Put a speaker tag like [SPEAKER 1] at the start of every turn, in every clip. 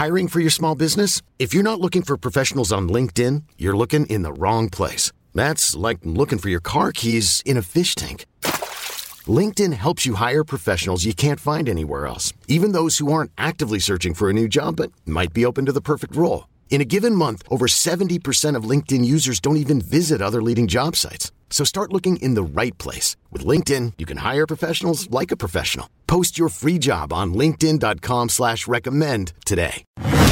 [SPEAKER 1] Hiring for your small business? If you're not looking for professionals on LinkedIn, you're looking in the wrong place. That's like looking for your car keys in a fish tank. LinkedIn helps you hire professionals you can't find anywhere else, even those who aren't actively searching for a new job but might be open to the perfect role. In a given month, over 70% of LinkedIn users don't even visit other leading job sites. So start looking in the right place. With LinkedIn, you can hire professionals like a professional. Post your free job on linkedin.com/recommend today.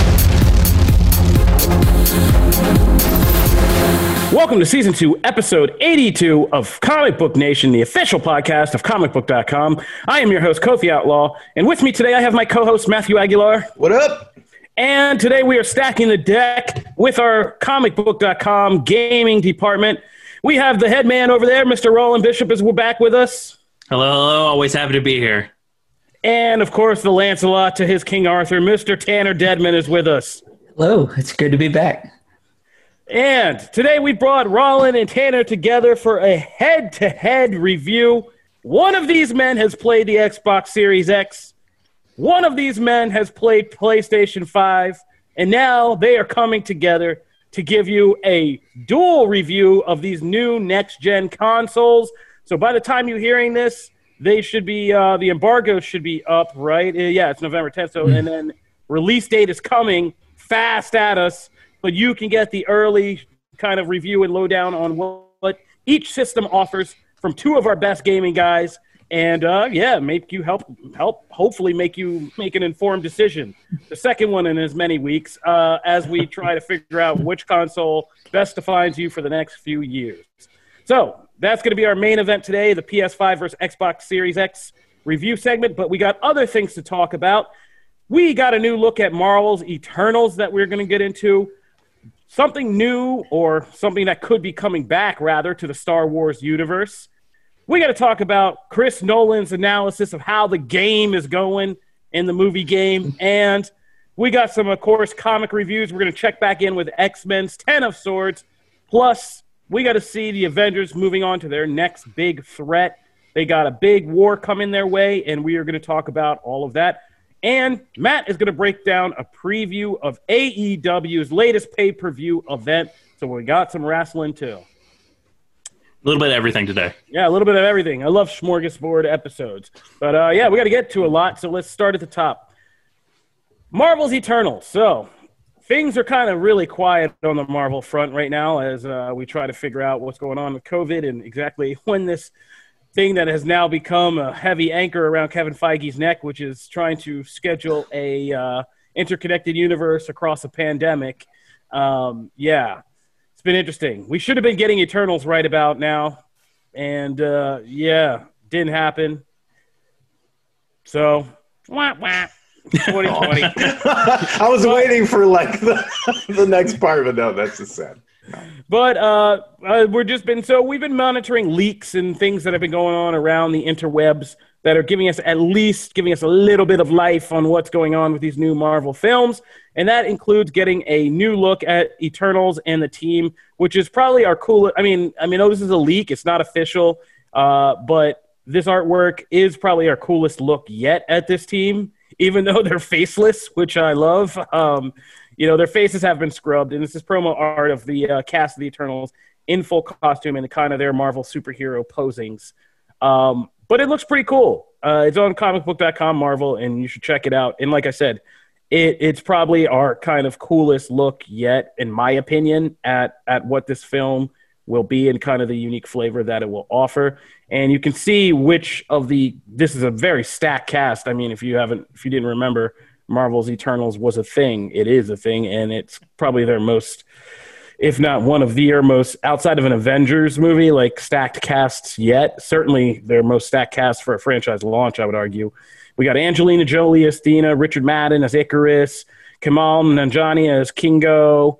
[SPEAKER 2] Welcome to Season 2, Episode 82 of Comic Book Nation, the official podcast of comicbook.com. I am your host, Kofi Outlaw, and with me today I have my co-host, Matthew Aguilar.
[SPEAKER 3] What up?
[SPEAKER 2] And today we are stacking the deck with our comicbook.com gaming department. We have the head man over there, Mr. Roland Bishop, is back with us.
[SPEAKER 4] Hello. Always happy to be here.
[SPEAKER 2] And, of course, the Lancelot to his King Arthur, Mr. Tanner Deadman is with us.
[SPEAKER 5] Hello. It's good to be back.
[SPEAKER 2] And today we brought Roland and Tanner together for a head-to-head review. One of these men has played the Xbox Series X. One of these men has played PlayStation 5. And now they are coming together to give you a dual review of these new next-gen consoles. So by the time you're hearing this, they should be the embargo should be up, right? Yeah, it's November 10th. So and then release date is coming fast at us. But you can get the early kind of review and lowdown on what each system offers from two of our best gaming guys, and make you help hopefully make you make an informed decision. The second one in as many weeks as we try to figure out which console best defines you for the next few years. So that's going to be our main event today, the PS5 versus Xbox Series X review segment. But we got other things to talk about. We got a new look at Marvel's Eternals that we're going to get into. Something new, or something that could be coming back, rather, to the Star Wars universe. We got to talk about Chris Nolan's analysis of how the game is going in the movie game. And we got some, of course, comic reviews. We're going to check back in with X-Men's Ten of Swords. Plus, we got to see the Avengers moving on to their next big threat. They got a big war coming their way, and we are going to talk about all of that. And Matt is going to break down a preview of AEW's latest pay-per-view event. So we got some wrestling, too.
[SPEAKER 4] A little bit of everything today.
[SPEAKER 2] Yeah, a little bit of everything. I love smorgasbord episodes. But, we got to get to a lot, so let's start at the top. Marvel's Eternals. So things are kind of really quiet on the Marvel front right now as we try to figure out what's going on with COVID and exactly when this thing that has now become a heavy anchor around Kevin Feige's neck, which is trying to schedule a interconnected universe across a pandemic. It's been interesting. We should have been getting Eternals right about now, and didn't happen. So, 2020.
[SPEAKER 3] I was waiting for the next part, but no, that's just sad. No.
[SPEAKER 2] But we've been monitoring leaks and things that have been going on around the interwebs that are giving us a little bit of life on what's going on with these new Marvel films. And that includes getting a new look at Eternals and the team, which is probably our coolest. I mean, this is a leak. It's not official. But this artwork is probably our coolest look yet at this team, even though they're faceless, which I love. Their faces have been scrubbed, and this is promo art of the cast of the Eternals in full costume and kind of their Marvel superhero posings. But it looks pretty cool. It's on comicbook.com, Marvel, and you should check it out. And like I said, it's probably our kind of coolest look yet, in my opinion, at what this film will be and kind of the unique flavor that it will offer. And you can see this is a very stacked cast. I mean, if you didn't remember, Marvel's Eternals was a thing. It is a thing, and it's probably their most, if not one of their most, outside of an Avengers movie, like stacked casts yet. Certainly their most stacked cast for a franchise launch, I would argue. We got Angelina Jolie as Athena, Richard Madden as Icarus, Kamal Nanjiani as Kingo.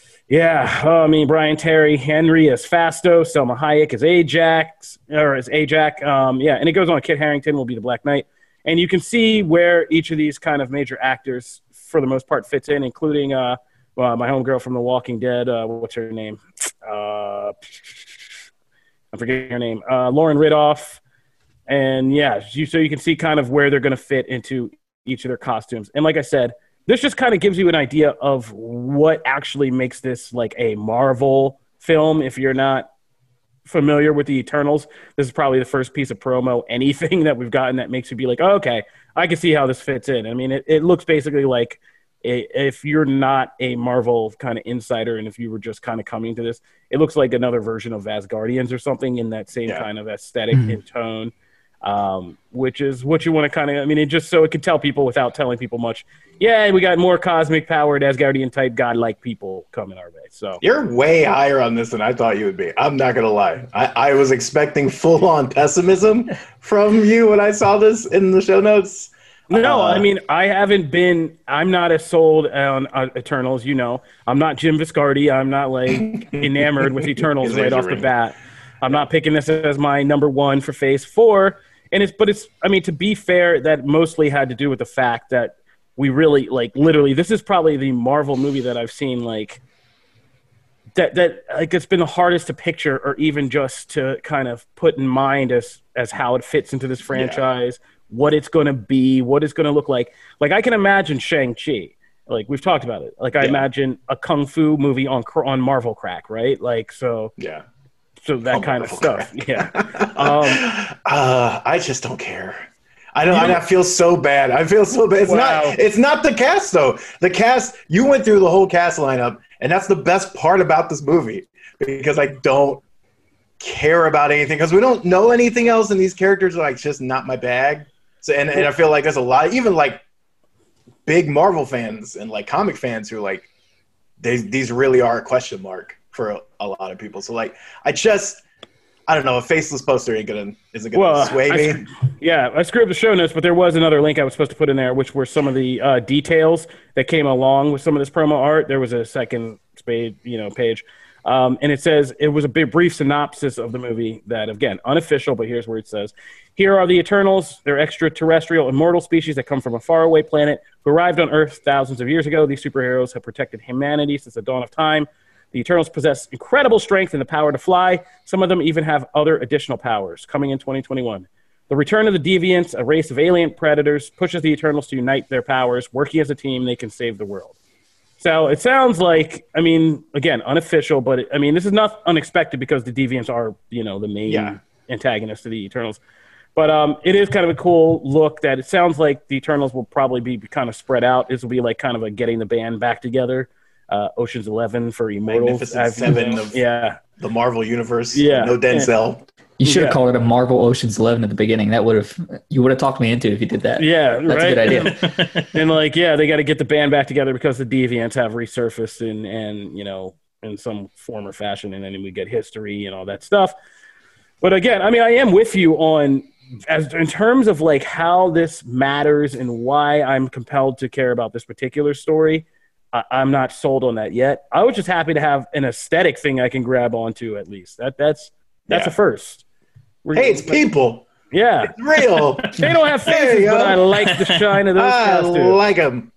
[SPEAKER 2] Brian Terry Henry as Phastos, Selma Hayek as Ajax, and it goes on. Kit Harington will be the Black Knight. And you can see where each of these kind of major actors, for the most part, fits in, including my homegirl from The Walking Dead. What's her name? I'm forgetting her name. Lauren Riddoff. And so you can see kind of where they're going to fit into each of their costumes. And like I said, this just kind of gives you an idea of what actually makes this like a Marvel film. If you're not familiar with the Eternals, this is probably the first piece of promo, anything that we've gotten that makes you be like, oh, okay, I can see how this fits in. I mean, it looks basically like if you're not a Marvel kind of insider and if you were just kind of coming to this, it looks like another version of Asgardians or something in that same kind of aesthetic and tone, which is what you want to kind of, I mean, it just so it can tell people without telling people much. Yeah, we got more cosmic powered Asgardian type godlike people coming our way. So
[SPEAKER 3] you're way higher on this than I thought you would be. I'm not gonna lie. I was expecting full on pessimism from you when I saw this in the show notes.
[SPEAKER 2] No, I mean, I'm not as sold on Eternals, you know. I'm not Jim Viscardi. I'm not, like, enamored with Eternals right off the bat. I'm not picking this as my number one for Phase 4. But it's, I mean, to be fair, that mostly had to do with the fact that we really, like, literally, this is probably the Marvel movie that I've seen, like, that like, it's been the hardest to picture or even just to kind of put in mind as how it fits into this franchise. Yeah. What it's going to be, what it's going to look like. Like, I can imagine Shang-Chi. Like, we've talked about it. Like, I imagine a Kung Fu movie on Marvel Crack, right? Like, so... Yeah. So that kind of stuff. Crack. Yeah.
[SPEAKER 3] I just don't care. I feel so bad. I feel so bad. It's not the cast, though. The cast, you went through the whole cast lineup, and that's the best part about this movie. Because I don't care about anything. Because we don't know anything else, and these characters are, like, just not my bag. So, and I feel like there's a lot, even like big Marvel fans and like comic fans who like these really are a question mark for a lot of people. So like I don't know, a faceless poster isn't gonna sway me.
[SPEAKER 2] I screwed up the show notes, but there was another link I was supposed to put in there, which were some of the details that came along with some of this promo art. There was a second page. And it says it was a brief synopsis of the movie that, again, unofficial, but here's where it says, here are the Eternals. They're extraterrestrial, immortal species that come from a faraway planet who arrived on Earth thousands of years ago. These superheroes have protected humanity since the dawn of time. The Eternals possess incredible strength and the power to fly. Some of them even have other additional powers. Coming in 2021. The return of the Deviants, a race of alien predators, pushes the Eternals to unite their powers. Working as a team, they can save the world. So it sounds like, I mean, again, unofficial, but this is not unexpected because the Deviants are, the main antagonist of the Eternals. But it is kind of a cool look that it sounds like the Eternals will probably be kind of spread out. This will be like kind of a getting the band back together. Ocean's 11 for Immortals.
[SPEAKER 3] Magnificent Seven of the Marvel Universe.
[SPEAKER 2] Yeah.
[SPEAKER 3] No Denzel.
[SPEAKER 5] You should have called it a Marvel Ocean's 11 at the beginning. You would have talked me into it if you did that.
[SPEAKER 2] Yeah,
[SPEAKER 5] that's a good idea.
[SPEAKER 2] And they got to get the band back together because the Deviants have resurfaced and in some form or fashion, and then we get history and all that stuff. But again, I am with you on in terms of like how this matters and why I'm compelled to care about this particular story. I'm not sold on that yet. I was just happy to have an aesthetic thing I can grab onto at least. That's a first.
[SPEAKER 3] Hey, it's people.
[SPEAKER 2] Yeah.
[SPEAKER 3] It's real.
[SPEAKER 2] They don't have faces, but I like the shine of those costumes.
[SPEAKER 3] I like them.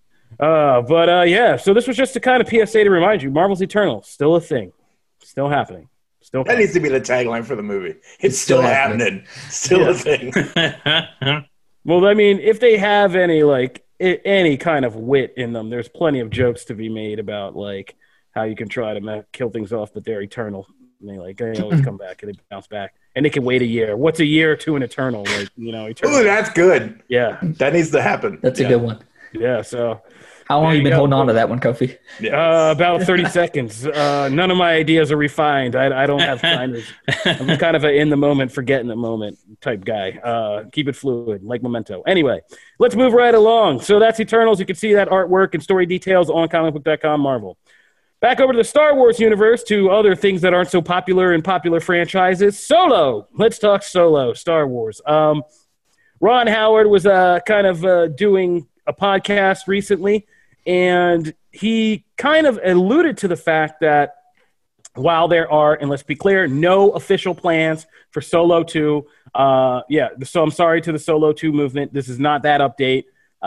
[SPEAKER 2] So this was just a kind of PSA to remind you, Marvel's Eternal, still a thing. Still happening.
[SPEAKER 3] That needs to be the tagline for the movie. It's still happening. Still a thing.
[SPEAKER 2] Well, if they have any kind of wit in them, there's plenty of jokes to be made about like how you can try to kill things off, but they're eternal. And they always come back and they bounce back, and they can wait a year. What's a year to an eternal? Eternal.
[SPEAKER 3] Ooh, that's good.
[SPEAKER 2] Yeah,
[SPEAKER 3] that needs to happen.
[SPEAKER 5] That's a good one.
[SPEAKER 2] Yeah. So,
[SPEAKER 5] how long have you been holding on to that one, Kofi?
[SPEAKER 2] About 30 seconds. None of my ideas are refined. I don't have time. I'm kind of in the moment, forgetting the moment type guy. Keep it fluid, like Memento. Anyway, let's move right along. So that's Eternals. You can see that artwork and story details on comicbook.com Marvel. Back over to the Star Wars universe, to other things that aren't so popular in popular franchises. Solo. Let's talk Solo, Star Wars. Ron Howard was kind of doing a podcast recently, and he kind of alluded to the fact that while there are, and let's be clear, no official plans for Solo 2, so I'm sorry to the Solo 2 movement. This is not that update.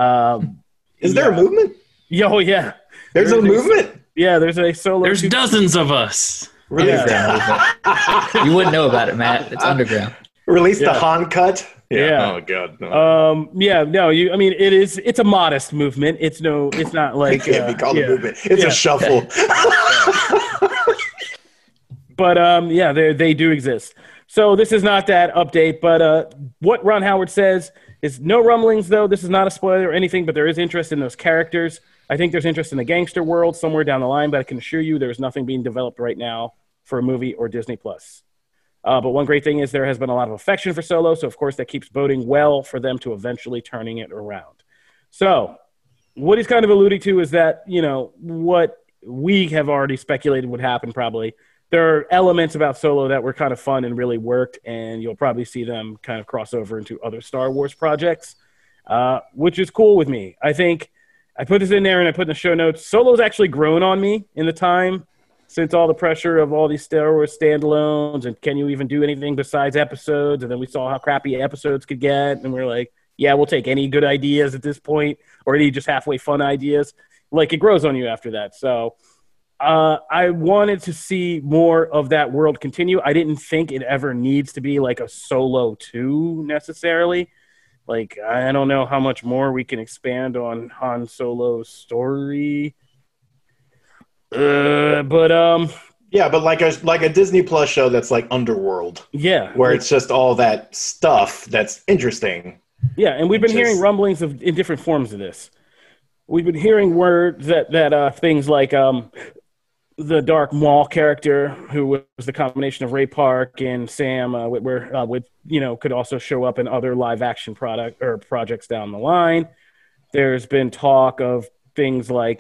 [SPEAKER 3] Is there a movement?
[SPEAKER 2] Oh, yeah.
[SPEAKER 3] There's a movement?
[SPEAKER 2] Yeah, there's a Solo 2.
[SPEAKER 4] There's dozens of us.
[SPEAKER 5] You wouldn't know about it, Matt. It's underground.
[SPEAKER 3] Release the Han cut.
[SPEAKER 2] Yeah.
[SPEAKER 3] Oh god. No.
[SPEAKER 2] Yeah. No. I mean, it's a modest movement. It's not like
[SPEAKER 3] It can't be called a movement. It's a shuffle.
[SPEAKER 2] But yeah, they do exist. So this is not that update, but what Ron Howard says is no rumblings, though. This is not a spoiler or anything, but there is interest in those characters. I think there's interest in the gangster world somewhere down the line, but I can assure you there's nothing being developed right now for a movie or Disney+. But one great thing is there has been a lot of affection for Solo, so of course that keeps boding well for them to eventually turning it around. So what he's kind of alluding to is that, what we have already speculated would happen probably. There are elements about Solo that were kind of fun and really worked, and you'll probably see them kind of cross over into other Star Wars projects, which is cool with me. I think I put this in there and I put in the show notes. Solo's actually grown on me in the time since all the pressure of all these Star Wars standalones and can you even do anything besides episodes? And then we saw how crappy episodes could get, and we're like, yeah, we'll take any good ideas at this point or any just halfway fun ideas. Like, it grows on you after that. So I wanted to see more of that world continue. I didn't think it ever needs to be like a Solo 2 necessarily. Like, I don't know how much more we can expand on Han Solo's story. Yeah,
[SPEAKER 3] but like a Disney Plus show that's like Underworld.
[SPEAKER 2] Yeah.
[SPEAKER 3] Where it's just all that stuff that's interesting.
[SPEAKER 2] Yeah, and we've been hearing rumblings in different forms of this. We've been hearing words that things like the Darth Maul character, who was the combination of Ray Park and Sam Witwer, could also show up in other live action projects down the line. There's been talk of things like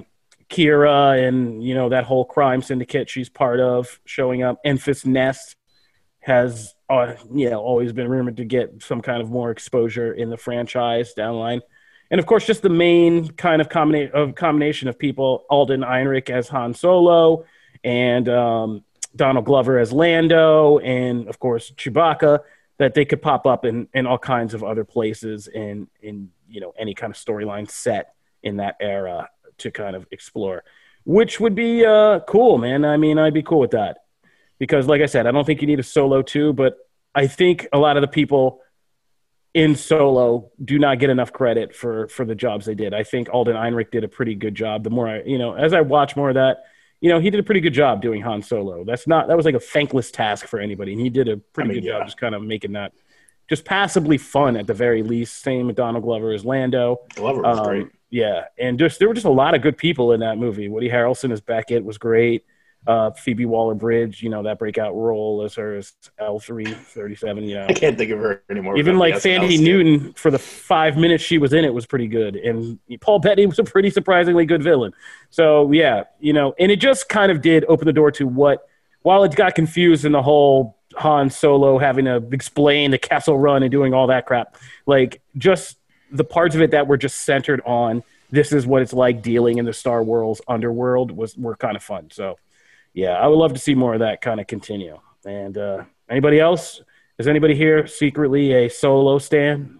[SPEAKER 2] Kira and that whole crime syndicate she's part of showing up. Enfys Nest has always been rumored to get some kind of more exposure in the franchise down the line. And, of course, just the main kind of combination of people, Alden Ehrenreich as Han Solo and Donald Glover as Lando and, of course, Chewbacca, that they could pop up in all kinds of other places in any kind of storyline set in that era to kind of explore, which would be cool, man. I mean, I'd be cool with that because, like I said, I don't think you need a Solo 2, but I think a lot of the people in Solo do not get enough credit for the jobs they did. I think Alden Ehrenreich did a pretty good job. The more as I watch more of that, he did a pretty good job doing Han Solo. That was like a thankless task for anybody. And he did a pretty good job just kind of making that just passably fun at the very least. Same with Donald Glover as Lando.
[SPEAKER 3] Glover was great.
[SPEAKER 2] Yeah. And there were just a lot of good people in that movie. Woody Harrelson as Beckett was great. Phoebe Waller-Bridge, that breakout role as her as L3-37.
[SPEAKER 3] I can't think of her anymore.
[SPEAKER 2] Even like Sandy Newton, for the 5 minutes she was in it, was pretty good. And Paul Bettany was a pretty surprisingly good villain. So, yeah, and it just kind of did open the door to while it got confused in the whole Han Solo having to explain the Kessel Run and doing all that crap, like just the parts of it that were just centered on this is what it's like dealing in the Star Wars underworld were kind of fun. So, yeah, I would love to see more of that kind of continue. And anybody else? Is anybody here secretly a Solo stan?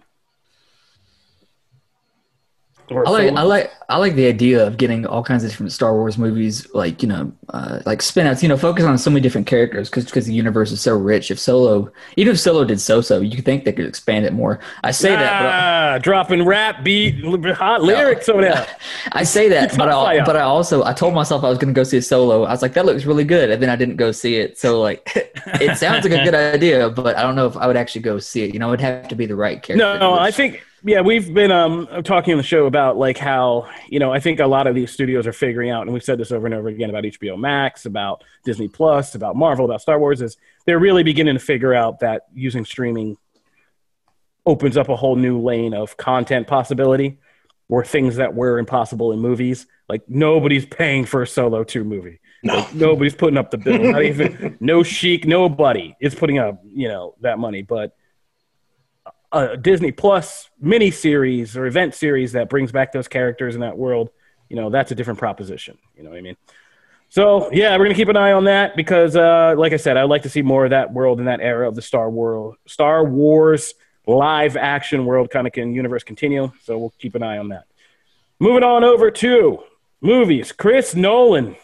[SPEAKER 5] I like the idea of getting all kinds of different Star Wars movies, like spin-outs. Focus on so many different characters because the universe is so rich. If Solo did so, you could think they could expand it more. I say that,
[SPEAKER 2] dropping rap beat, hot lyrics on that.
[SPEAKER 5] I say that, but I told myself I was going to go see a Solo. I was like, that looks really good, and then I didn't go see it. So it sounds like a good idea, but I don't know if I would actually go see it. It'd have to be the right character.
[SPEAKER 2] No, I think. Yeah, we've been talking on the show about how, I think a lot of these studios are figuring out, and we've said this over and over again about HBO Max, about Disney Plus, about Marvel, about Star Wars, is they're really beginning to figure out that using streaming opens up a whole new lane of content possibility or things that were impossible in movies. Like, nobody's paying for a Solo 2 movie.
[SPEAKER 3] No.
[SPEAKER 2] Like, nobody's putting up the bill. Not even, no Sheik, nobody is putting up, that money. But a Disney Plus mini-series or event series that brings back those characters in that world, that's a different proposition. You know what I mean? So, yeah, we're going to keep an eye on that because, like I said, I'd like to see more of that world in that era of the Star Wars live-action world universe continue. So we'll keep an eye on that. Moving on over to movies. Chris Nolan.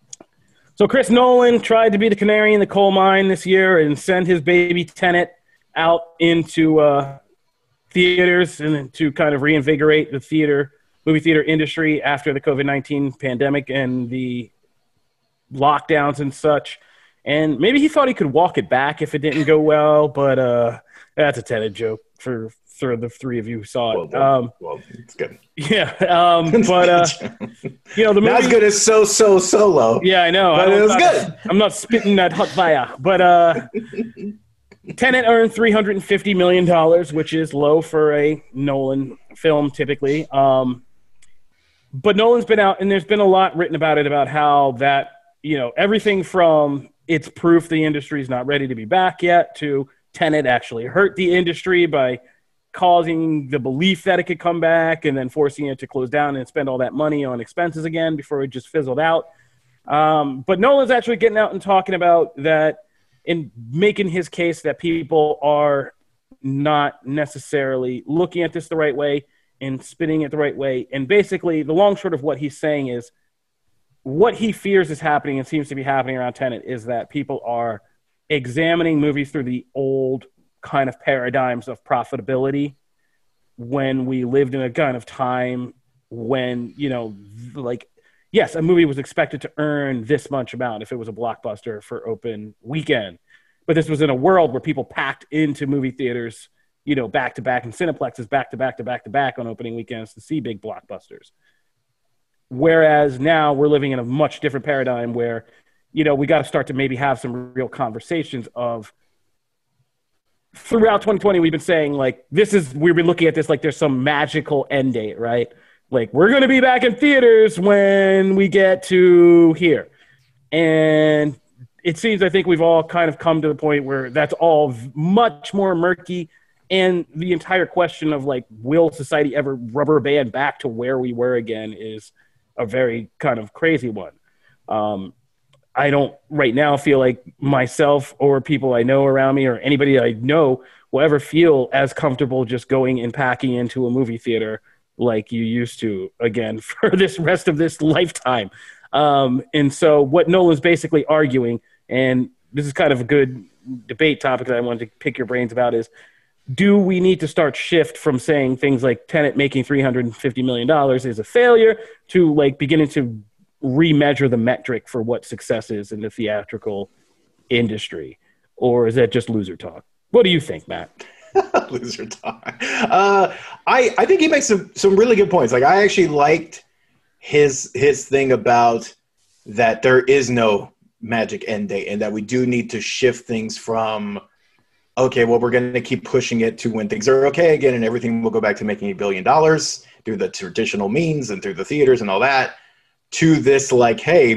[SPEAKER 2] So Chris Nolan tried to be the canary in the coal mine this year and send his baby Tenet out into theaters and to kind of reinvigorate the movie theater industry after the COVID-19 pandemic and the lockdowns and such. And maybe he thought he could walk it back if it didn't go well, but that's a Tenet joke for the three of you who saw it.
[SPEAKER 3] Well, it's good.
[SPEAKER 2] Yeah, but you know, the movie,
[SPEAKER 3] not as good as Solo.
[SPEAKER 2] Yeah, I know,
[SPEAKER 3] but it was good.
[SPEAKER 2] I'm not spitting that hot fire, but Tenet earned $350 million, which is low for a Nolan film typically. But Nolan's been out, and there's been a lot written about it, about how that, you know, everything from it's proof the industry is not ready to be back yet to Tenet actually hurt the industry by causing the belief that it could come back and then forcing it to close down and spend all that money on expenses again before it just fizzled out. But Nolan's actually getting out and talking about that and making his case that people are not necessarily looking at this the right way and spinning it the right way. And basically, the long short of what he's saying is what he fears is happening and seems to be happening around Tenet is that people are examining movies through the old kind of paradigms of profitability when we lived in a kind of time when, you know, like, yes, a movie was expected to earn this much amount if it was a blockbuster for open weekend. But this was in a world where people packed into movie theaters, you know, back to back, and Cineplexes back to back to back to back on opening weekends to see big blockbusters. Whereas now we're living in a much different paradigm where, you know, we got to start to maybe have some real conversations of, throughout 2020, we've been saying, like, we've been looking at this like there's some magical end date, right? Like, we're going to be back in theaters when we get to here. And it seems, I think we've all kind of come to the point where that's all much more murky. And the entire question of, like, will society ever rubber band back to where we were again is a very kind of crazy one. I don't right now feel like myself or people I know around me or anybody I know will ever feel as comfortable just going and packing into a movie theater like you used to again for this rest of this lifetime. And so what Nolan's basically arguing, and this is kind of a good debate topic that I wanted to pick your brains about, is do we need to start shift from saying things like Tenet making $350 million is a failure to, like, beginning to remeasure the metric for what success is in the theatrical industry? Or is that just loser talk? What do you think, Matt?
[SPEAKER 3] Loser talk. I think he makes some really good points. Like, I actually liked his thing about that there is no magic end date and that we do need to shift things from, okay, well, we're going to keep pushing it to when things are okay again and everything will go back to making $1 billion through the traditional means and through the theaters and all that, to this, like, hey,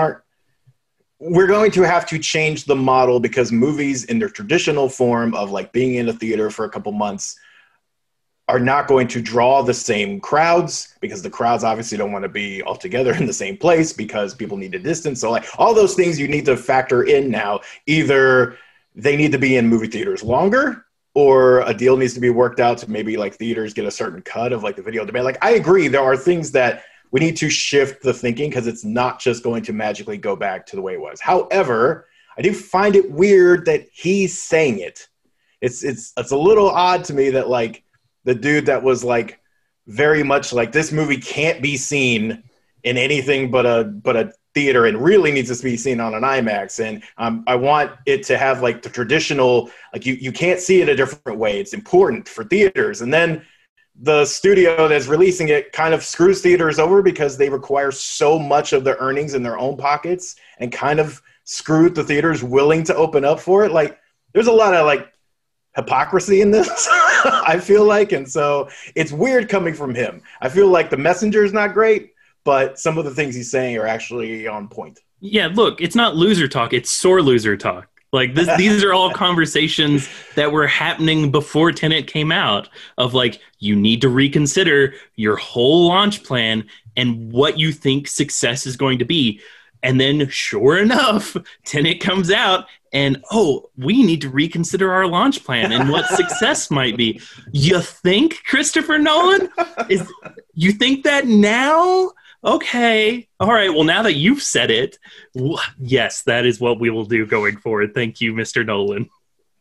[SPEAKER 3] we're going to have to change the model because movies in their traditional form of, like, being in a theater for a couple months are not going to draw the same crowds because the crowds obviously don't want to be all together in the same place because people need a distance. So, like, all those things you need to factor in now. Either they need to be in movie theaters longer, or a deal needs to be worked out to maybe, like, theaters get a certain cut of, like, the video demand. Like, I agree, there are things that we need to shift the thinking because it's not just going to magically go back to the way it was. However, I do find it weird that he's saying it. It's a little odd to me that, like, the dude that was, like, very much like, this movie can't be seen in anything but a theater and really needs to be seen on an IMAX. And I want it to have, like, the traditional, like, you can't see it a different way. It's important for theaters. And then the studio that's releasing it kind of screws theaters over because they require so much of their earnings in their own pockets and kind of screwed the theaters willing to open up for it. Like, there's a lot of, like, hypocrisy in this, I feel like. And so it's weird coming from him. I feel like the messenger is not great, but some of the things he's saying are actually on point.
[SPEAKER 4] Yeah, look, it's not loser talk. It's sore loser talk. Like, these are all conversations that were happening before Tenet came out of, like, you need to reconsider your whole launch plan and what you think success is going to be. And then, sure enough, Tenet comes out and, oh, we need to reconsider our launch plan and what success might be. You think, Christopher Nolan? You think that now? Okay. All right. Well, now that you've said it, yes, that is what we will do going forward. Thank you, Mr. Nolan.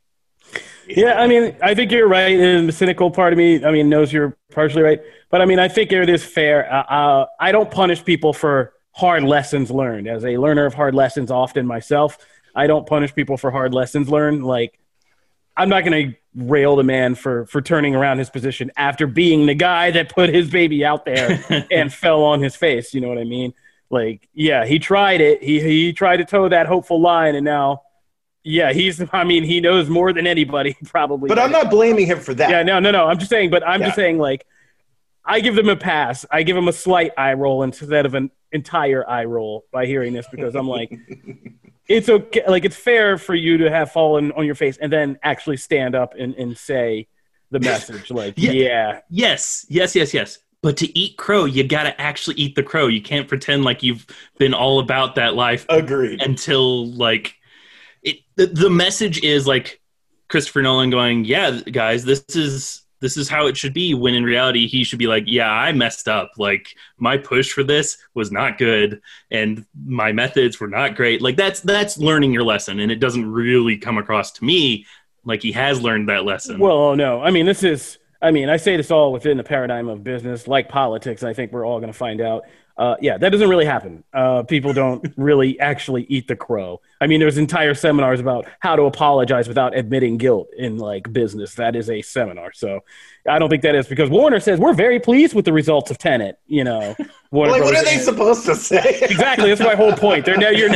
[SPEAKER 2] Yeah, I mean, I think you're right, and the cynical part of me, I mean, knows you're partially right. But I mean, I think it is fair. I don't punish people for hard lessons learned. As a learner of hard lessons often myself, I don't punish people for hard lessons learned. Like, I'm not going to rail the man for turning around his position after being the guy that put his baby out there and fell on his face. You know what I mean? Like, yeah, he tried it. He tried to toe that hopeful line, and now, yeah, he knows more than anybody probably.
[SPEAKER 3] But I'm not blaming him for that.
[SPEAKER 2] Yeah, no. I'm just saying, just saying, like, I give them a pass. I give them a slight eye roll instead of an entire eye roll by hearing this, because I'm like, it's okay. Like, it's fair for you to have fallen on your face and then actually stand up and say the message. Like, yeah.
[SPEAKER 4] Yes. But to eat crow, you got to actually eat the crow. You can't pretend like you've been all about that life.
[SPEAKER 3] Agreed.
[SPEAKER 4] Until, like, the message is, like, Christopher Nolan going, yeah, guys, this is how it should be, when in reality he should be like, yeah, I messed up. Like, my push for this was not good and my methods were not great. Like, that's learning your lesson, and it doesn't really come across to me like he has learned that lesson.
[SPEAKER 2] Well, no. I mean, I say this all within the paradigm of business, like politics. I think we're all going to find out. That doesn't really happen. People don't really actually eat the crow. I mean, there's entire seminars about how to apologize without admitting guilt in, like, business. That is a seminar. So I don't think that is, because Warner says we're very pleased with the results of Tenet. You know,
[SPEAKER 3] what are they supposed to say?
[SPEAKER 2] Exactly. That's my whole point. You're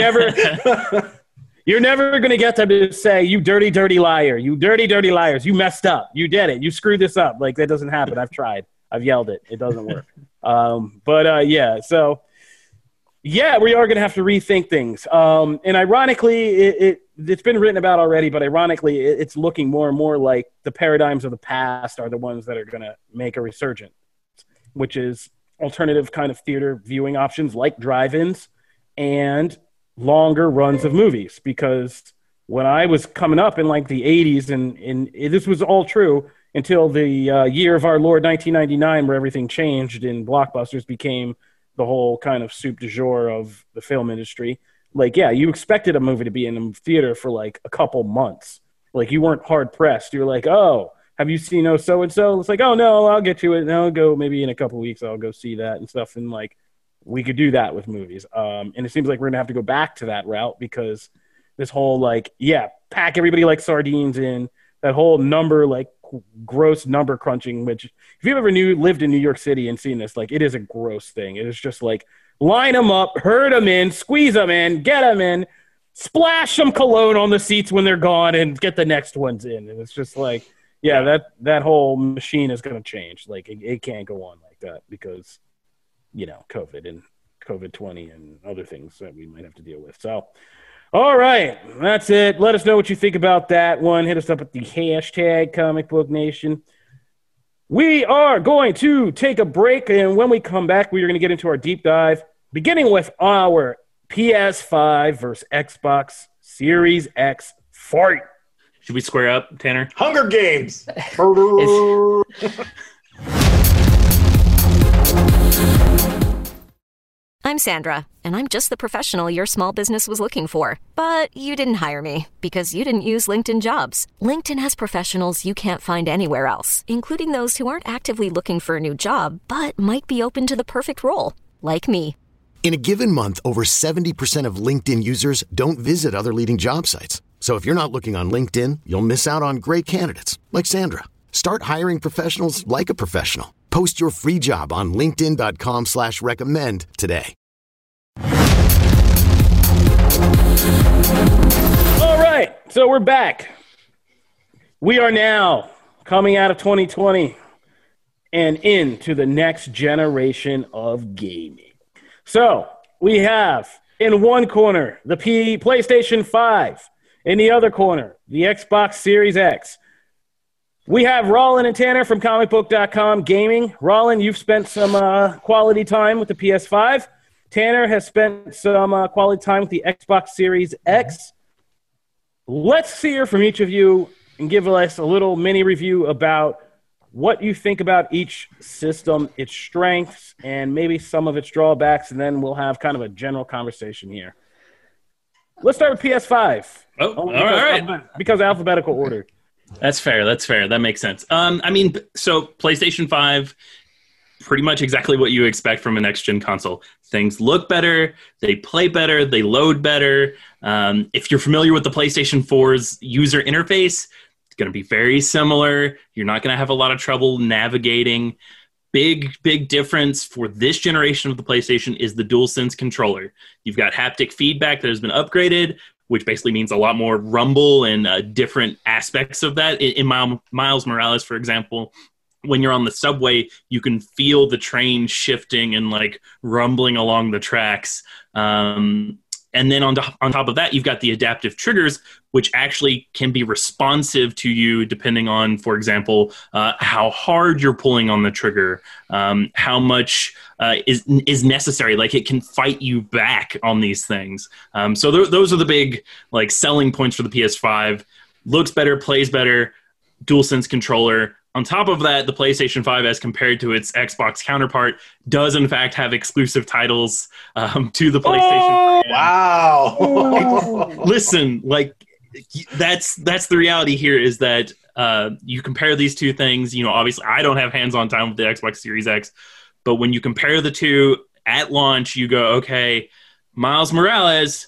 [SPEAKER 2] never going to get them to say, you dirty, dirty liar. You dirty, dirty liars. You messed up. You did it. You screwed this up. Like, that doesn't happen. I've tried. I've yelled it. It doesn't work. So we are going to have to rethink things. And ironically, it's been written about already, but ironically, it's looking more and more like the paradigms of the past are the ones that are going to make a resurgence, which is alternative kind of theater viewing options like drive-ins and longer runs of movies. Because when I was coming up in, like, the 80s, and this was all true until the year of our Lord 1999, where everything changed and blockbusters became the whole kind of soup du jour of the film industry. Like, yeah, you expected a movie to be in a theater for, like, a couple months. Like, you weren't hard pressed. You were like, oh, have you seen so-and-so? It's like, oh, no, I'll get to it. And I'll go maybe in a couple weeks. I'll go see that and stuff. And, like, we could do that with movies. And it seems like we're going to have to go back to that route, because this whole, like, pack everybody like sardines in, that whole number, like, gross number crunching, which, if you've ever lived in New York City and seen this, like, it is a gross thing. It is just like, line them up, herd them in, squeeze them in, get them in, splash some cologne on the seats when they're gone, and get the next ones in. And it's just like, that whole machine is going to change. Like, it can't go on like that, because, you know, COVID and COVID-20 and other things that we might have to deal with. So, all right, that's it. Let us know what you think about that one. Hit us up at the hashtag Comic Book Nation. We are going to take a break, and when we come back, we are going to get into our deep dive, beginning with our PS5 versus Xbox Series X fight.
[SPEAKER 4] Should we square up, Tanner?
[SPEAKER 3] Hunger Games.
[SPEAKER 6] I'm Sandra, and I'm just the professional your small business was looking for. But you didn't hire me because you didn't use LinkedIn Jobs. LinkedIn has professionals you can't find anywhere else, including those who aren't actively looking for a new job, but might be open to the perfect role, like me.
[SPEAKER 1] In a given month, over 70% of LinkedIn users don't visit other leading job sites. So if you're not looking on LinkedIn, you'll miss out on great candidates like Sandra. Start hiring professionals like a professional. Post your free job on linkedin.com/recommend today.
[SPEAKER 2] All right, so we're back. We are now coming out of 2020 and into the next generation of gaming. So we have in one corner the PlayStation 5, in the other corner the Xbox Series X. We have Rollin and Tanner from comicbook.com gaming. Rollin, you've spent some quality time with the PS5. Tanner has spent some quality time with the Xbox Series X. Let's hear from each of you and give us a little mini review about what you think about each system, its strengths, and maybe some of its drawbacks, and then we'll have kind of a general conversation here. Let's start with PS5.
[SPEAKER 4] All right.
[SPEAKER 2] Because alphabetical order.
[SPEAKER 4] That's fair. That makes sense. I mean, so PlayStation 5, pretty much exactly what you expect from a next-gen console. Things look better, they play better, they load better. If you're familiar with the PlayStation 4's user interface, it's going to be very similar. You're not going to have a lot of trouble navigating. Big difference for this generation of the PlayStation is the DualSense controller. You've got haptic feedback that has been upgraded, which basically means a lot more rumble and different aspects of that. In Miles Morales, for example, when you're on the subway, you can feel the train shifting and like rumbling along the tracks. And then on top of that, you've got the adaptive triggers, which actually can be responsive to you depending on, for example, how hard you're pulling on the trigger, how much is necessary. Like it can fight you back on these things. So those are the big like selling points for the PS5. Looks better, plays better, DualSense controller. On top of that, the PlayStation 5, as compared to its Xbox counterpart, does in fact have exclusive titles to the PlayStation.
[SPEAKER 3] Wow!
[SPEAKER 4] Listen, like that's the reality here. Is that you compare these two things? You know, obviously, I don't have hands-on time with the Xbox Series X, but when you compare the two at launch, you go, okay, Miles Morales?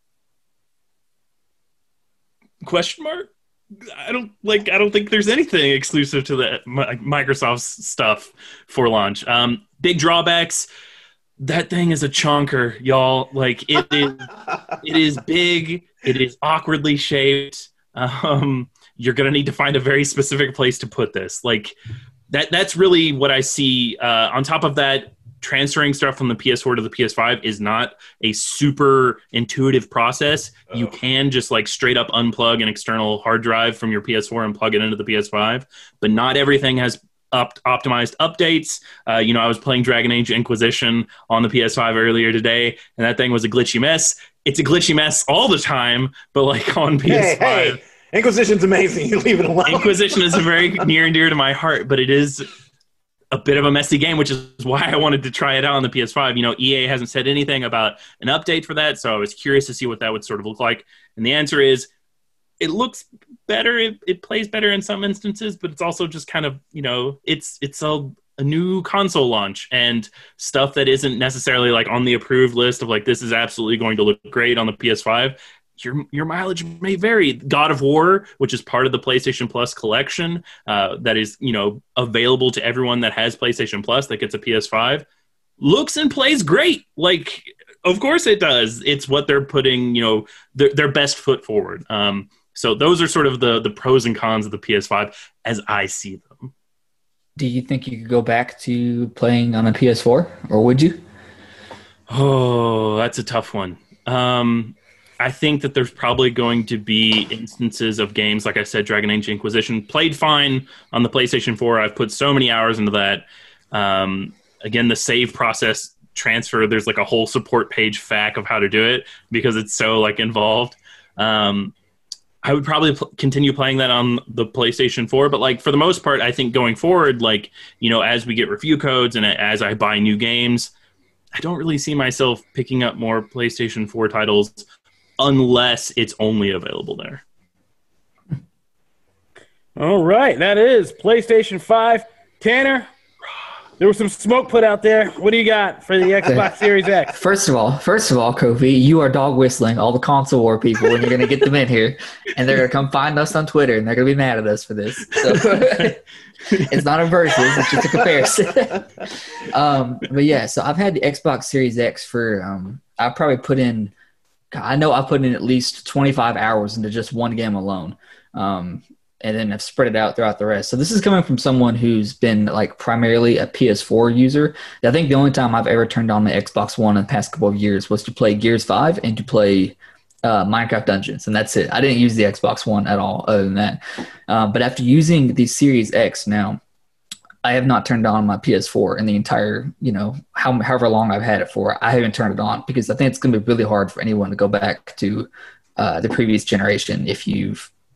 [SPEAKER 4] Question mark? I don't think there's anything exclusive to the Microsoft's stuff for launch. Big drawbacks. That thing is a chonker, y'all. Like it is big. It is awkwardly shaped. You're gonna need to find a very specific place to put this. Like that's really what I see. On top of that, transferring stuff from the PS4 to the PS5 is not a super intuitive process. Oh. You can just like straight up unplug an external hard drive from your PS4 and plug it into the PS5, but not everything has optimized updates. I was playing Dragon Age Inquisition on the PS5 earlier today, and that thing was a glitchy mess. It's a glitchy mess all the time, but like on PS5.
[SPEAKER 3] Hey, Inquisition's amazing. You leave it alone.
[SPEAKER 4] Inquisition is very near and dear to my heart, but it is a bit of a messy game, which is why I wanted to try it out on the PS5. You know, EA hasn't said anything about an update for that, so I was curious to see what that would sort of look like. And the answer is, it looks better. It plays better in some instances, but it's also just kind of, you know, it's a new console launch and stuff that isn't necessarily like on the approved list of like, this is absolutely going to look great on the PS5. Your mileage may vary. God of War, which is part of the PlayStation Plus collection, that is, you know, available to everyone that has PlayStation Plus that gets a PS5, looks and plays great. Like, of course it does. It's what they're putting, you know, their best foot forward. So those are sort of the pros and cons of the PS5 as I see them.
[SPEAKER 5] Do you think you could go back to playing on a PS4, or would you?
[SPEAKER 4] Oh, that's a tough one. I think that there's probably going to be instances of games, like I said, Dragon Age Inquisition, played fine on the PlayStation 4. I've put so many hours into that. Again, the save process transfer, there's like a whole support page FAQ of how to do it because it's so like involved. I would probably continue playing that on the PlayStation 4, but like for the most part, I think going forward, like, you know, as we get review codes and as I buy new games, I don't really see myself picking up more PlayStation 4 titles unless it's only available there.
[SPEAKER 2] All right, that is PlayStation 5. Tanner, there was some smoke put out there. What do you got for the Xbox Series X?
[SPEAKER 5] First of all, Kofi, you are dog whistling all the console war people, and you're going to get them in here, and they're going to come find us on Twitter, and they're going to be mad at us for this. So it's not a versus, it's just a comparison. But yeah, so I've had the Xbox Series X for I probably put in. I know I put in at least 25 hours into just one game alone. And then I've spread it out throughout the rest. So this is coming from someone who's been like primarily a PS4 user. I think the only time I've ever turned on my Xbox One in the past couple of years was to play Gears 5 and to play Minecraft Dungeons. And that's it. I didn't use the Xbox One at all other than that. But after using the Series X now, I have not turned on my PS4 in the entire, you know, however long I've had it for. I haven't turned it on because I think it's going to be really hard for anyone to go back to the previous generation if you've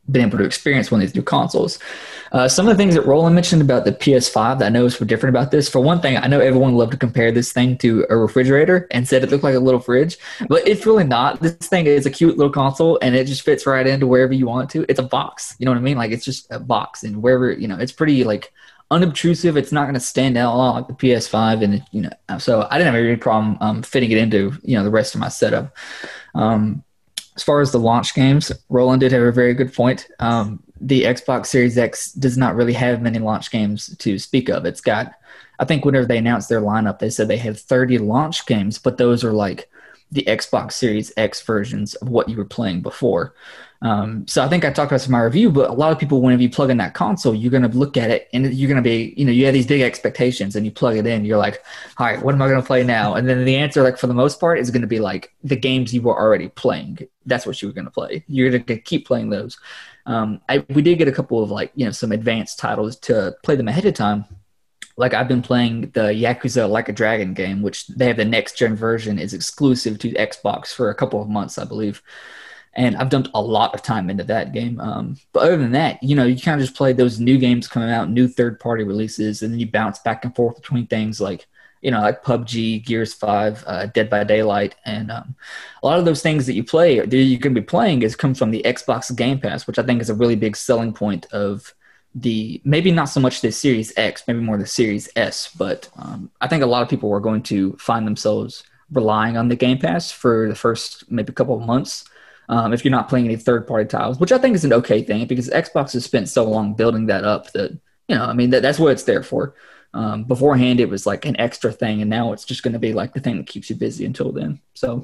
[SPEAKER 5] been able to experience when they through consoles. Some of the things that Roland mentioned about the PS5 that I noticed were different about this. For one thing, I know everyone loved to compare this thing to a refrigerator and said it looked like a little fridge, but it's really not. This thing is a cute little console, and it just fits right into wherever you want to. It's a box. You know what I mean? Like, it's just a box, and wherever, it's pretty, like, unobtrusive. It's not going to stand out a lot like the PS5, and, so I didn't have any problem fitting it into, the rest of my setup. As far as the launch games, Roland did have a very good point. The Xbox Series X does not really have many launch games to speak of. It's got, I think whenever they announced their lineup, they said they had 30 launch games, but those are like the Xbox Series X versions of what you were playing before. So I think I talked about this in my review, but a lot of people, whenever you plug in that console, you're going to look at it and you're going to be, you have these big expectations and you plug it in. You're like, all right, what am I going to play now? And then the answer, like for the most part, is going to be like the games you were already playing. That's what you were going to play. You're going to keep playing those. We did get a couple of some advanced titles to play them ahead of time. Like I've been playing the Yakuza Like a Dragon game, which they have the next gen version is exclusive to Xbox for a couple of months, I believe. And I've dumped a lot of time into that game. But other than that, you kind of just play those new games coming out, new third-party releases, and then you bounce back and forth between things like, like PUBG, Gears 5, Dead by Daylight. And a lot of those things that you play, that you're going to be playing comes from the Xbox Game Pass, which I think is a really big selling point of maybe not so much the Series X, maybe more the Series S. But I think a lot of people are going to find themselves relying on the Game Pass for the first maybe couple of months. If you're not playing any third-party titles, which I think is an okay thing because Xbox has spent so long building that up that, that's what it's there for. Beforehand, it was like an extra thing, and now it's just going to be like the thing that keeps you busy until then. So,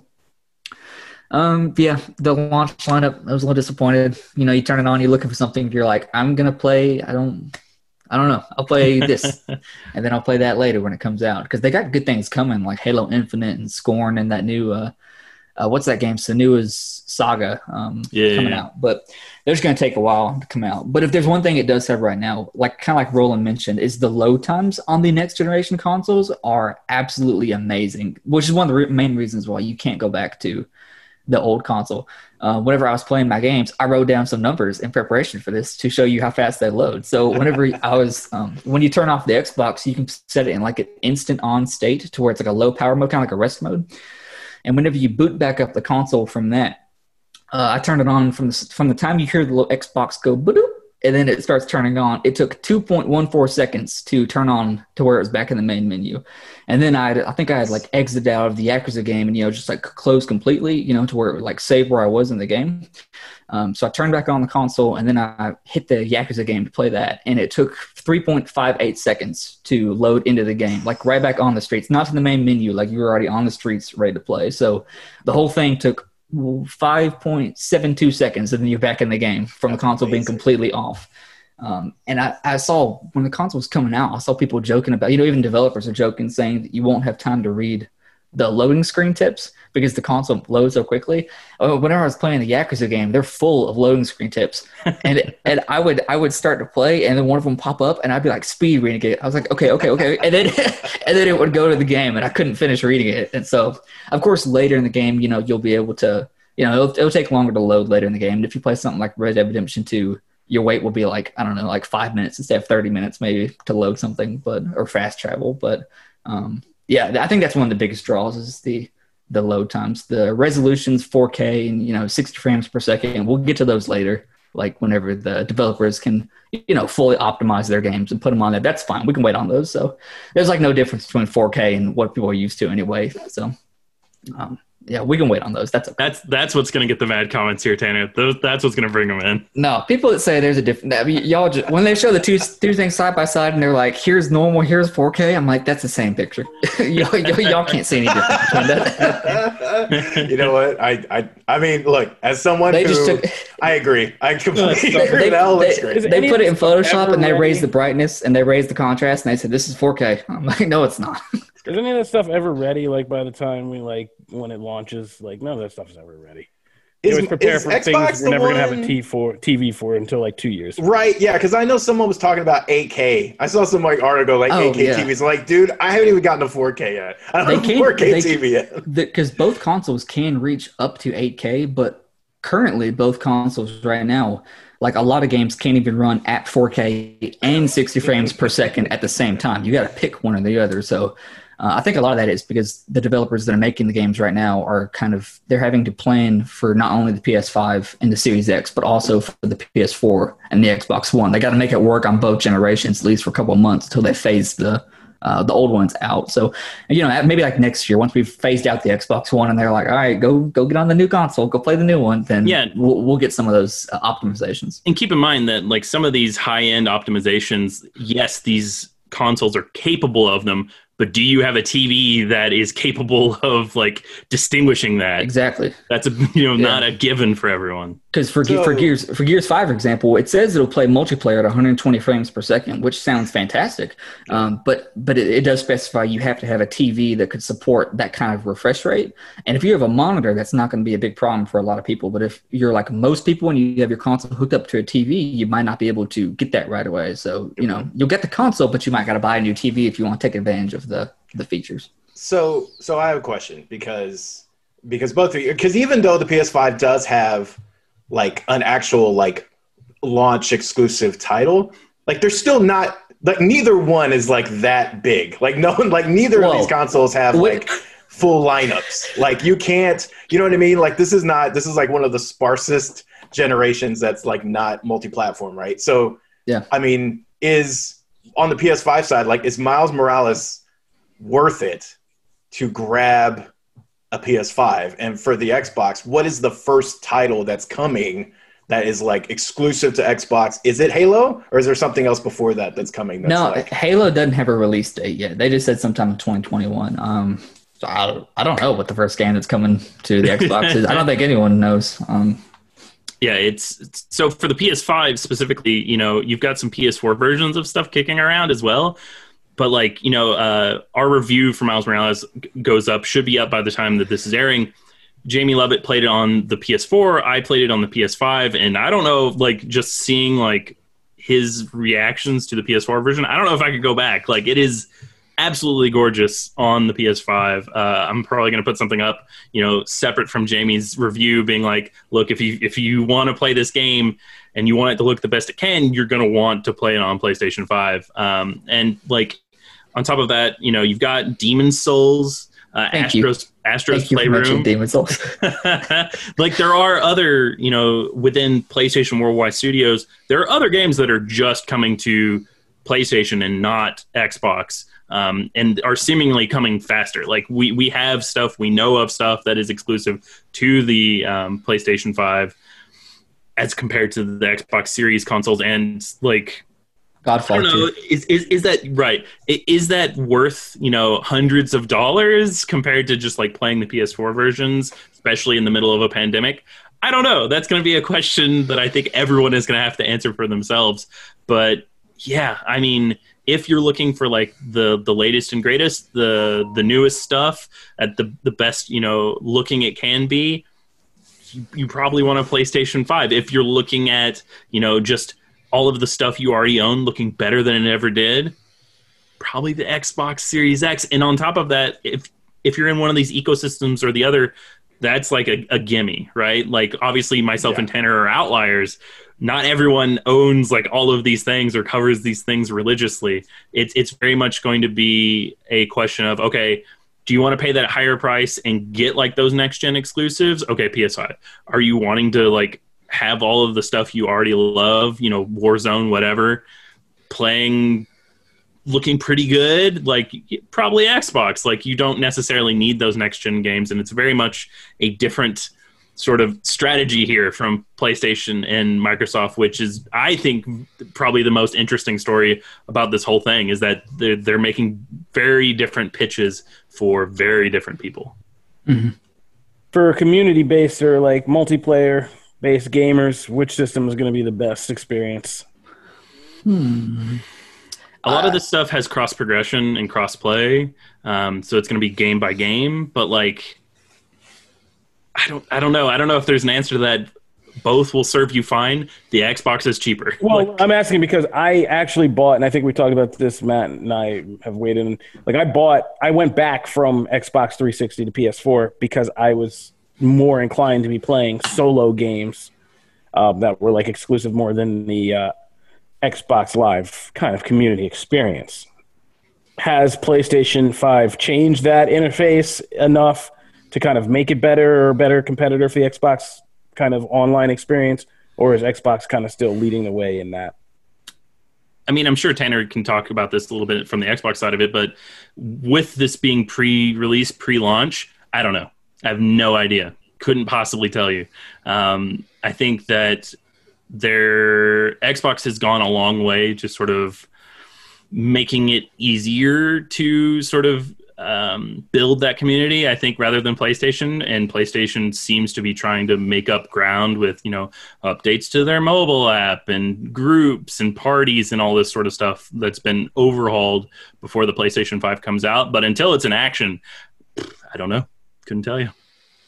[SPEAKER 5] the launch lineup, I was a little disappointed. You turn it on, you're looking for something, you're like, I'm going to play, I don't know, I'll play this, and then I'll play that later when it comes out because they got good things coming like Halo Infinite and Scorn and that new what's that game? Senua's Saga coming out. But they're just going to take a while to come out. But if there's one thing it does have right now, kind of like Roland mentioned, is the load times on the next generation consoles are absolutely amazing, which is one of the main reasons why you can't go back to the old console. Whenever I was playing my games, I wrote down some numbers in preparation for this to show you how fast they load. So whenever I was, when you turn off the Xbox, you can set it in like an instant on state to where it's like a low power mode, kind of like a rest mode. And whenever you boot back up the console from that, I turned it on from the time you hear the little Xbox go, boop, and then it starts turning on. It took 2.14 seconds to turn on to where it was back in the main menu. And then I think I had like exited out of the Yakuza game and, just like closed completely, to where it would like save where I was in the game. So I turned back on the console and then I hit the Yakuza game to play that. And it took 3.58 seconds to load into the game, like right back on the streets, not to the main menu, like you were already on the streets ready to play. So the whole thing took 5.72 seconds and then you're back in the game from the console being completely off. And I saw when the console was coming out, I saw people joking about, even developers are joking, saying that you won't have time to read the loading screen tips because the console loads so quickly. Whenever I was playing the Yakuza game, they're full of loading screen tips, and I would start to play, and then one of them pop up, and I'd be like speed reading it. I was like, okay, and then it would go to the game, and I couldn't finish reading it. And so, of course, later in the game, you'll be able to, it'll take longer to load later in the game. And if you play something like Red Dead Redemption 2, your wait will be like, I don't know, like 5 minutes instead of 30 minutes maybe to load something, or fast travel. But I think that's one of the biggest draws is the load times. The resolution's 4K and 60 frames per second. We'll get to those later, like whenever the developers can fully optimize their games and put them on there. That's fine. We can wait on those. So there's like no difference between 4K and what people are used to anyway. So we can wait on those. That's okay.
[SPEAKER 4] That's what's going to get the mad comments here, Tanner. That's what's going to bring them in.
[SPEAKER 5] No, people that say there's a different. I mean, y'all just when they show the two things side by side and they're like, "Here's normal, here's 4K." I'm like, "That's the same picture." y'all can't see any difference between that.
[SPEAKER 3] You know what? I mean, look, as someone I agree. I completely agree.
[SPEAKER 5] They put it in Photoshop and they raise the brightness and they raise the contrast and they said, "This is 4K." I'm like, "No, it's not."
[SPEAKER 2] Is any of that stuff ever ready? Like by the time when it launches, like none of that stuff's ever ready. It was prepared for things we're never going to have a TV for until like 2 years.
[SPEAKER 3] Right, yeah, because I know someone was talking about 8K. I saw some article 8K TVs. Like, dude, I haven't even gotten to 4K yet. I don't have a 4K TV yet.
[SPEAKER 5] Because both consoles can reach up to 8K, but currently both consoles right now, like a lot of games can't even run at 4K and 60 frames per second at the same time. You got to pick one or the other. So I think a lot of that is because the developers that are making the games right now are they're having to plan for not only the PS5 and the Series X, but also for the PS4 and the Xbox One. They got to make it work on both generations, at least for a couple of months until they phase the old ones out. So, maybe like next year, once we've phased out the Xbox One and they're like, all right, go get on the new console, go play the new one, then we'll get some of those optimizations.
[SPEAKER 4] And keep in mind that like some of these high-end optimizations, yes, these consoles are capable of them, but do you have a TV that is capable of like distinguishing that?
[SPEAKER 5] Exactly.
[SPEAKER 4] That's not a given for everyone.
[SPEAKER 5] Because for Gears 5, for example, it says it'll play multiplayer at 120 frames per second, which sounds fantastic. But it does specify you have to have a TV that could support that kind of refresh rate. And if you have a monitor, that's not going to be a big problem for a lot of people. But if you're like most people and you have your console hooked up to a TV, you might not be able to get that right away. So, you'll get the console, but you might got to buy a new TV if you want to take advantage of the features.
[SPEAKER 3] So I have a question because both of you, because even though the PS5 does have like an actual like launch exclusive title, like they're still not like neither one is like that big. Like no one, like neither of these consoles have like full lineups. Like you can't, you know what I mean? Like this is like one of the sparsest generations that's like not multi-platform, right? So
[SPEAKER 5] yeah,
[SPEAKER 3] I mean, is on the PS5 side, like is Miles Morales worth it to grab a PS5? And for the Xbox, what is the first title that's coming that is like exclusive to Xbox? Is it Halo, or is there something else before that that's coming? That's
[SPEAKER 5] no, Halo doesn't have a release date yet. They just said sometime in 2021. So I don't know what the first game that's coming to the Xbox is. I don't think anyone knows.
[SPEAKER 4] Yeah, it's so for the PS5 specifically, you've got some PS4 versions of stuff kicking around as well. But like, our review for Miles Morales should be up by the time that this is airing. Jamie Lovett played it on the PS4. I played it on the PS5. And I don't know, like just seeing like his reactions to the PS4 version, I don't know if I could go back. Like it is absolutely gorgeous on the PS5. I'm probably going to put something up, separate from Jamie's review being like, look, if you want to play this game and you want it to look the best it can, you're going to want to play it on PlayStation 5. And like, on top of that, you've got Demon's Souls, Astro's Playroom.
[SPEAKER 5] Demon's Souls.
[SPEAKER 4] Like there are other, within PlayStation Worldwide Studios, there are other games that are just coming to PlayStation and not Xbox, and are seemingly coming faster. Like we have stuff, we know of stuff that is exclusive to the PlayStation 5 as compared to the Xbox Series consoles, and like
[SPEAKER 5] Godfall.
[SPEAKER 4] I don't know. Is that right? Is that worth hundreds of dollars compared to just like playing the PS4 versions, especially in the middle of a pandemic? I don't know. That's going to be a question that I think everyone is going to have to answer for themselves. But yeah, I mean, if you're looking for like the latest and greatest, the newest stuff at the best looking it can be, you probably want a PlayStation 5. If you're looking at just all of the stuff you already own looking better than it ever did, probably the Xbox Series X. And on top of that, if you're in one of these ecosystems or the other, that's like a gimme, right? Like obviously myself and Tanner are outliers. Not everyone owns like all of these things or covers these things religiously. It's very much going to be a question of, okay, do you want to pay that higher price and get like those next gen exclusives? Okay, PS5. Are you wanting to like have all of the stuff you already love, Warzone, whatever, looking pretty good, like probably Xbox. Like you don't necessarily need those next gen games, and it's very much a different sort of strategy here from PlayStation and Microsoft, which is, I think, probably the most interesting story about this whole thing, is that they're making very different pitches for very different people.
[SPEAKER 5] Mm-hmm.
[SPEAKER 2] For community-based or like multiplayer-based gamers, which system is going to be the best experience?
[SPEAKER 4] A lot of this stuff has cross progression and cross play, so it's going to be game by game. But like, I don't know. I don't know if there's an answer to that. Both will serve you fine. The Xbox is cheaper.
[SPEAKER 2] Well, I'm asking because I actually bought, and I think we talked about this, Matt and I have weighed in. Like I went back from Xbox 360 to PS4 because I was more inclined to be playing solo games that were like exclusive more than the Xbox Live kind of community experience. Has PlayStation 5 changed that interface enough to kind of make it better or a better competitor for the Xbox kind of online experience, or is Xbox kind of still leading the way in that?
[SPEAKER 4] I mean, I'm sure Tanner can talk about this a little bit from the Xbox side of it, but with this being pre-release, pre-launch, I don't know. I have no idea. Couldn't possibly tell you. I think that their Xbox has gone a long way to sort of making it easier to sort of build that community, I think, rather than PlayStation. And PlayStation seems to be trying to make up ground with, updates to their mobile app and groups and parties and all this sort of stuff that's been overhauled before the PlayStation 5 comes out. But until it's in action, I don't know. Couldn't tell you.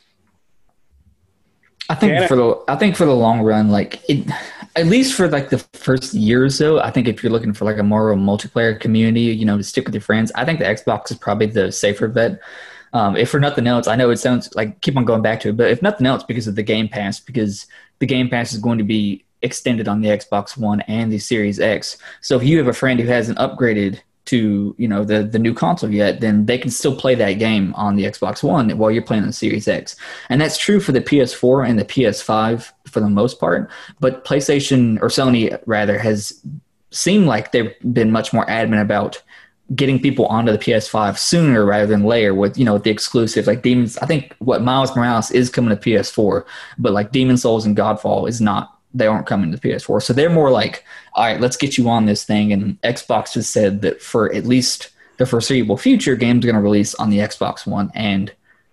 [SPEAKER 5] I think for the long run, at least for like the first year or so, I think if you're looking for like a more multiplayer community, to stick with your friends, I think the Xbox is probably the safer bet. If for nothing else, I know it sounds like keep on going back to it, but if nothing else, because of the Game Pass, because the Game Pass is going to be extended on the Xbox One and the Series X. So if you have a friend who hasn't upgraded to the new console yet, then they can still play that game on the Xbox One while you're playing on the Series X. And that's true for the PS4 and the PS5 for the most part. But PlayStation, or Sony rather, has seemed like they've been much more adamant about getting people onto the PS5 sooner rather than later with the exclusives like Demons. I think Miles Morales is coming to PS4, but like Demon's Souls and Godfall is not. They aren't coming to PS4. So they're more like, all right, let's get you on this thing. And Xbox has said that for at least the foreseeable future, games are going to release on the Xbox One and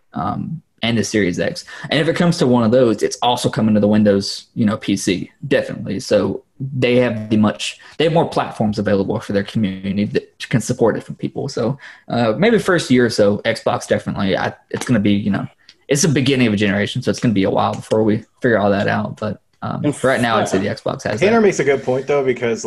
[SPEAKER 5] the Series X. And if it comes to one of those, it's also coming to the Windows, PC, definitely. So they have more platforms available for their community that can support different people. So maybe first year or so, Xbox definitely. It's going to be, it's the beginning of a generation, so it's going to be a while before we figure all that out. But right now, I'd say the Xbox has
[SPEAKER 3] Tanner
[SPEAKER 5] that.
[SPEAKER 3] makes a good point, though, because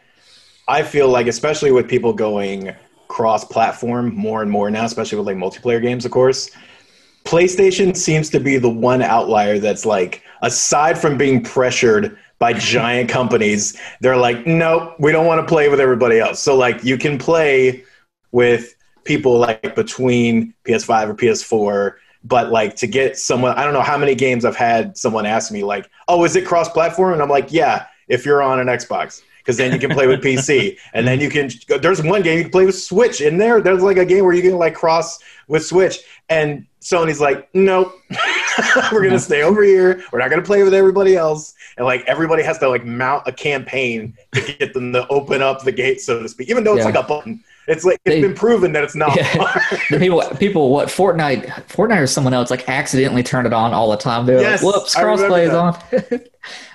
[SPEAKER 3] I feel like, especially with people going cross-platform more and more now, especially with multiplayer games, of course, PlayStation seems to be the one outlier that's aside from being pressured by giant companies, they're like, nope, we don't want to play with everybody else. So you can play with people between PS5 or PS4. But to get someone, I don't know how many games I've had someone ask me oh, is it cross-platform? And I'm like, yeah, if you're on an Xbox, because then you can play with PC, and then you can. There's one game you can play with Switch in there. There's a game where you can cross with Switch, and Sony's like, nope, we're gonna stay over here. We're not gonna play with everybody else, and everybody has to mount a campaign to get them to open up the gate, so to speak, even though it's a button. It's it's been proven that it's not.
[SPEAKER 5] Yeah. people, what Fortnite or someone else accidentally turn it on all the time. They're
[SPEAKER 3] yes,
[SPEAKER 5] whoops, crossplay is on.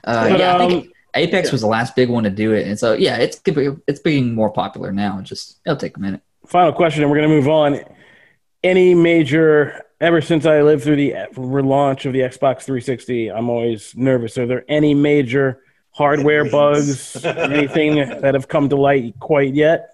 [SPEAKER 5] I think Apex was the last big one to do it, and so it's being more popular now. It'll take a minute.
[SPEAKER 2] Final question, and we're going to move on. Any major, ever since I lived through the relaunch of the Xbox 360, I'm always nervous. Are there any major hardware bugs, anything that have come to light quite yet?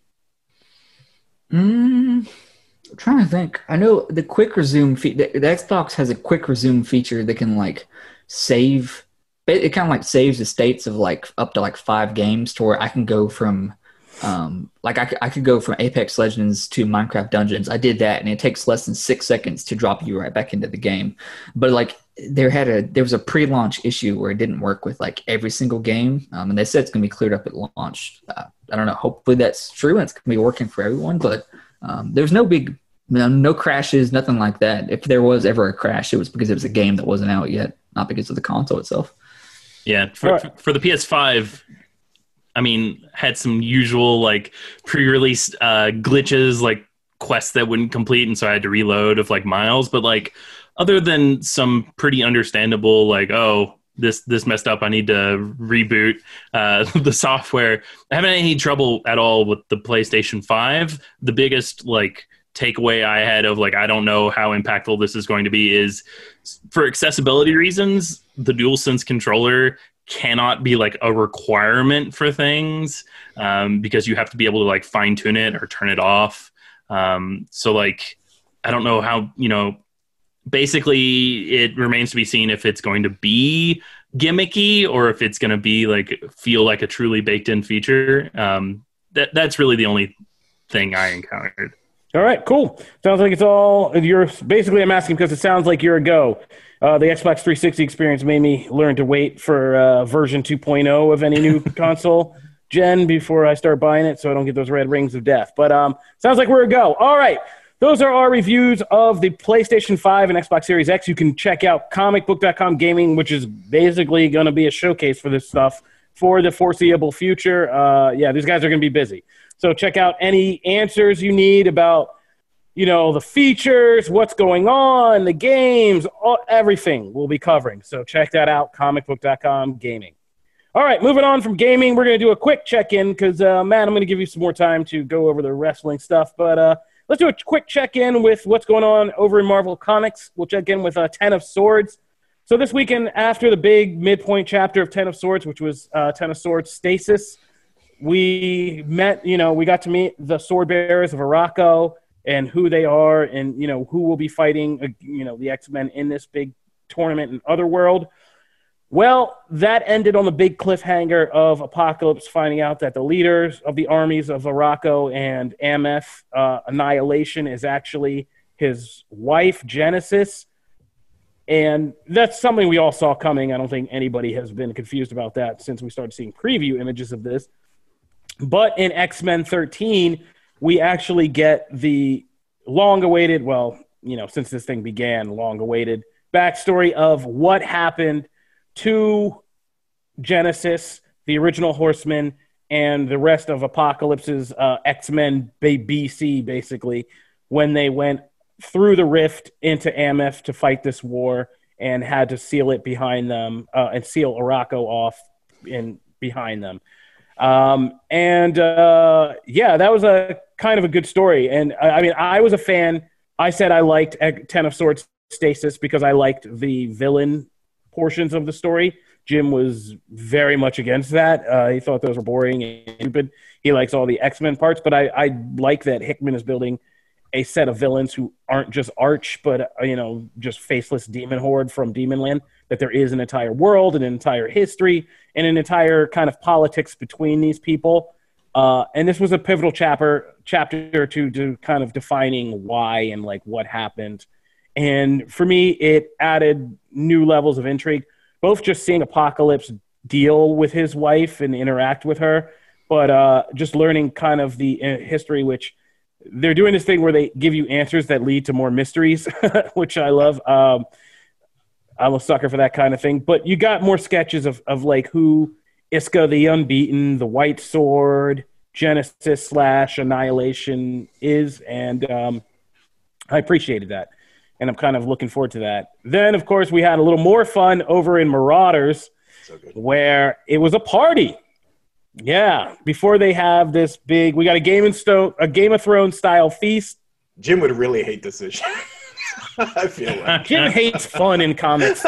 [SPEAKER 5] I'm trying to think. I know the quick resume the Xbox has a quick resume feature that can save. It kind of saves the states of up to 5 games to where I can go from I could go from Apex Legends to Minecraft Dungeons. I did that, and it takes less than 6 seconds to drop you right back into the game. But there was a pre-launch issue where it didn't work with every single game, and they said it's going to be cleared up at launch. I don't know. Hopefully that's true, and it's going to be working for everyone. But there's no crashes, nothing like that. If there was ever a crash, it was because it was a game that wasn't out yet, not because of the console itself.
[SPEAKER 4] Yeah, for the PS5, I mean, had some usual pre-release glitches, quests that wouldn't complete, and so I had to reload of Miles. But other than some pretty understandable this messed up, I need to reboot the software, I haven't had any trouble at all with the PlayStation 5. The biggest takeaway I had of I don't know how impactful this is going to be is for accessibility reasons, the DualSense controller cannot be a requirement for things because you have to be able to fine tune it or turn it off. So I don't know how basically, it remains to be seen if it's going to be gimmicky or if it's going to be like feel like a truly baked in feature. That's really the only thing I encountered.
[SPEAKER 2] All right, cool. Sounds like it's all you're basically. I'm asking because it sounds like you're a go. The Xbox 360 experience made me learn to wait for version 2.0 of any new console gen before I start buying it, so I don't get those red rings of death. But sounds like we're a go. All right. Those are our reviews of the PlayStation 5 and Xbox Series X. You can check out comicbook.com gaming, which is basically going to be a showcase for this stuff for the foreseeable future. These guys are going to be busy. So check out any answers you need about, the features, what's going on, the games, everything we'll be covering. So check that out, comicbook.com gaming. All right, moving on from gaming, we're going to do a quick check-in because, Matt, I'm going to give you some more time to go over the wrestling stuff. But let's do a quick check-in with what's going on over in Marvel Comics. We'll check in with Ten of Swords. So this weekend, after the big midpoint chapter of Ten of Swords, which was Ten of Swords Stasis, we met, we got to meet the sword bearers of Arakko and who they are and, who will be fighting, the X-Men in this big tournament in Otherworld. Well, that ended on the big cliffhanger of Apocalypse finding out that the leaders of the armies of Arakko and Ameth, Annihilation, is actually his wife, Genesis. And that's something we all saw coming. I don't think anybody has been confused about that since we started seeing preview images of this. But in X-Men 13, we actually get the long-awaited, since this thing began, long-awaited backstory of what happened to Genesis, the original Horseman, and the rest of Apocalypse's X-Men BC, basically, when they went through the rift into Ameth to fight this war and had to seal it behind them and seal Arakko off behind them. That was a kind of a good story. And I was a fan. I said I liked Ten of Swords Stasis because I liked the villain portions of the story. Jim was very much against that. He thought those were boring and stupid. He likes all the X-Men parts, but I like that Hickman is building a set of villains who aren't just Arch, but just faceless demon horde from Demonland, that there is an entire world, an entire history, and an entire kind of politics between these people. And this was a pivotal chapter to kind of defining why and like what happened. And for me, it added new levels of intrigue, both just seeing Apocalypse deal with his wife and interact with her, but just learning kind of the history, which they're doing this thing where they give you answers that lead to more mysteries, which I love. I'm a sucker for that kind of thing. But you got more sketches of like who Iska the Unbeaten, the White Sword, Genesis / Annihilation is, and I appreciated that. And I'm kind of looking forward to that. Then, of course, we had a little more fun over in Marauders, where it was a party. Yeah, before they have this big, we got a Game of Thrones style feast.
[SPEAKER 3] Jim would really hate this issue. I feel like
[SPEAKER 2] Jim hates fun in comics.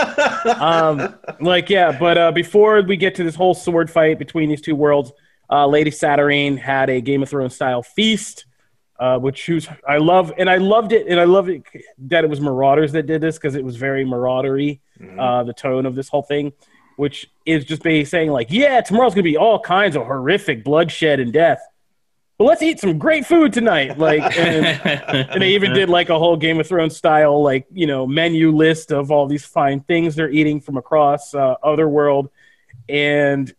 [SPEAKER 2] But before we get to this whole sword fight between these two worlds, Lady Saturine had a Game of Thrones style feast. I loved it, and I loved it that it was Marauders that did this because it was very maraudery, the tone of this whole thing, which is just basically saying like, yeah, tomorrow's gonna be all kinds of horrific bloodshed and death, but let's eat some great food tonight. Like, and they even did like a whole Game of Thrones style menu list of all these fine things they're eating from across Otherworld, and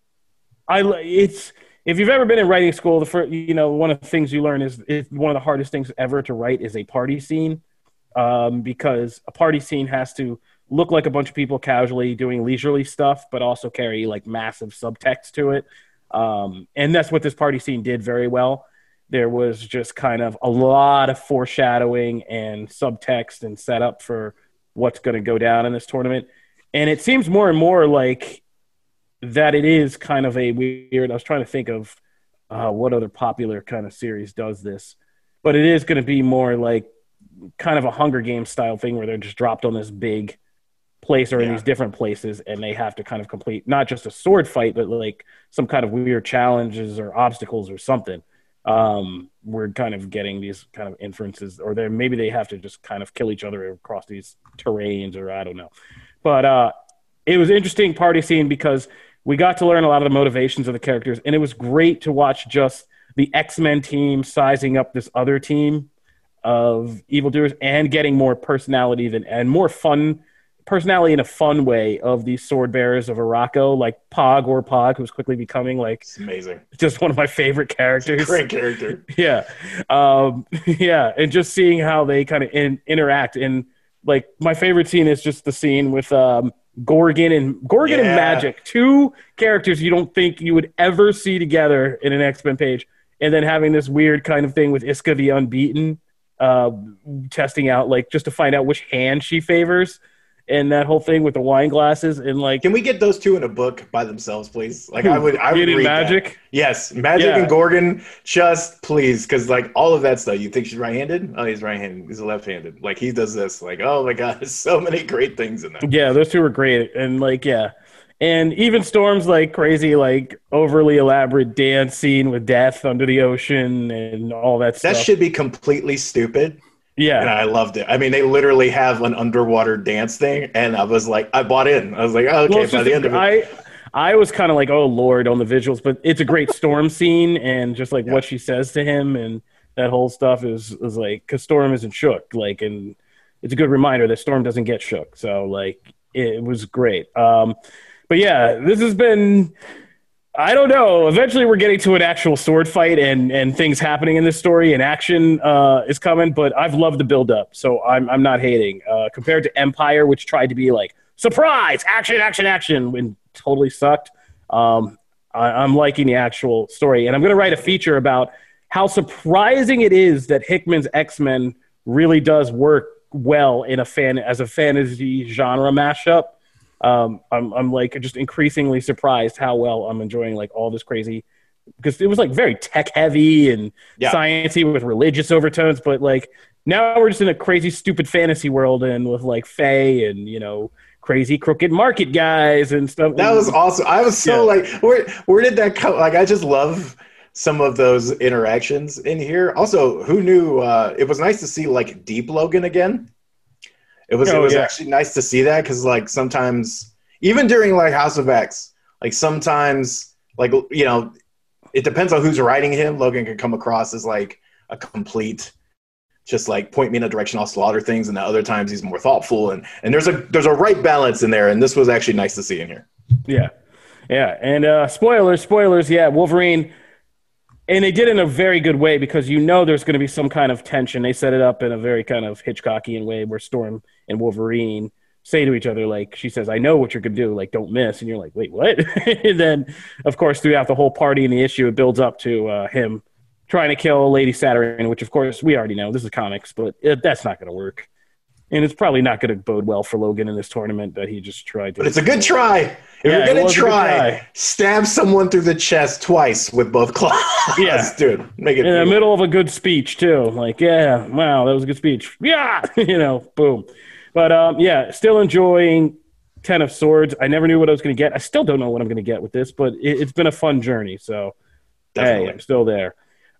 [SPEAKER 2] if you've ever been in writing school, one of the things you learn is one of the hardest things ever to write is a party scene, because a party scene has to look like a bunch of people casually doing leisurely stuff, but also carry like massive subtext to it. And that's what this party scene did very well. There was just kind of a lot of foreshadowing and subtext and setup for what's going to go down in this tournament. And it seems more and more like that it is kind of a weird, I was trying to think of what other popular kind of series does this, but it is going to be more like kind of a Hunger Games style thing where they're just dropped on this big place or in these different places, and they have to kind of complete not just a sword fight, but like some kind of weird challenges or obstacles or something. we're kind of getting these kind of inferences, or maybe they have to just kind of kill each other across these terrains, or I don't know. But it was an interesting party scene because we got to learn a lot of the motivations of the characters, and it was great to watch just the X-Men team sizing up this other team of evildoers and getting more personality and more fun personality in a fun way of these sword bearers of Arakko, like Pog, who's quickly becoming like
[SPEAKER 3] it's amazing,
[SPEAKER 2] just one of my favorite characters.
[SPEAKER 3] Great character.
[SPEAKER 2] Yeah. Yeah. And just seeing how they kind of interact. And like my favorite scene is just the scene with Gorgon and Magik, two characters you don't think you would ever see together in an X-Men page. And then having this weird kind of thing with Iska the Unbeaten, testing out, like, just to find out which hand she favors. And that whole thing with the wine glasses, and like,
[SPEAKER 3] can we get those two in a book by themselves, please? Like, I would read
[SPEAKER 2] Magik.
[SPEAKER 3] That. Yes, Magik and Gorgon, just please, because like all of that stuff. You think she's right-handed? Oh, he's right-handed. He's left-handed. Like, he does this. Like, oh my god, there's so many great things in there.
[SPEAKER 2] Yeah, those two are great, and like, yeah, and even Storm's like crazy, like overly elaborate dance scene with Death under the ocean and all that stuff.
[SPEAKER 3] That should be completely stupid.
[SPEAKER 2] Yeah.
[SPEAKER 3] And I loved it. I mean, they literally have an underwater dance thing, and I was like, I bought in. I was like, oh, okay, by the end of it.
[SPEAKER 2] I was kind of like, oh, Lord, on the visuals, but it's a great Storm scene, and just like what she says to him and that whole stuff is like, because Storm isn't shook. Like, and it's a good reminder that Storm doesn't get shook. So, like, it was great. But yeah, this has been... I don't know. Eventually, we're getting to an actual sword fight and things happening in this story, and action is coming. But I've loved the build-up, so I'm not hating. Compared to Empire, which tried to be like surprise, action, and totally sucked. I'm liking the actual story, and I'm going to write a feature about how surprising it is that Hickman's X-Men really does work well as a fantasy genre mashup. I'm like just increasingly surprised how well I'm enjoying like all this crazy, because it was like very tech heavy and sciencey with religious overtones, but like now we're just in a crazy stupid fantasy world and with like Fae and, you know, crazy crooked market guys and stuff.
[SPEAKER 3] That was awesome. I was so like, where did that come? Like, I just love some of those interactions in here. Also, who knew? It was nice to see like Deep Logan again. It was actually nice to see that, because like sometimes, even during like House of X, like sometimes, like, you know, it depends on who's writing him. Logan can come across as like a complete, just like point me in a direction, I'll slaughter things, and at other times he's more thoughtful, and there's a right balance in there, and this was actually nice to see in here.
[SPEAKER 2] Yeah, and spoilers, yeah, Wolverine. And they did it in a very good way, because you know there's going to be some kind of tension. They set it up in a very kind of Hitchcockian way where Storm and Wolverine say to each other, like, she says, I know what you're going to do, like, don't miss. And you're like, wait, what? And then, of course, throughout the whole party and the issue, it builds up to him trying to kill Lady Saturn, which, of course, we already know. This is comics, but that's not going to work. And it's probably not going to bode well for Logan in this tournament that he just tried to.
[SPEAKER 3] But it's a good try. If you're going to try, stab someone through the chest twice with both claws.
[SPEAKER 2] Yeah.
[SPEAKER 3] Dude, make it
[SPEAKER 2] in the middle of a good speech, too. Like, yeah, wow, that was a good speech. Yeah, you know, boom. But, yeah, still enjoying Ten of Swords. I never knew what I was going to get. I still don't know what I'm going to get with this, but it's been a fun journey. So, Definitely. Hey, I'm still there.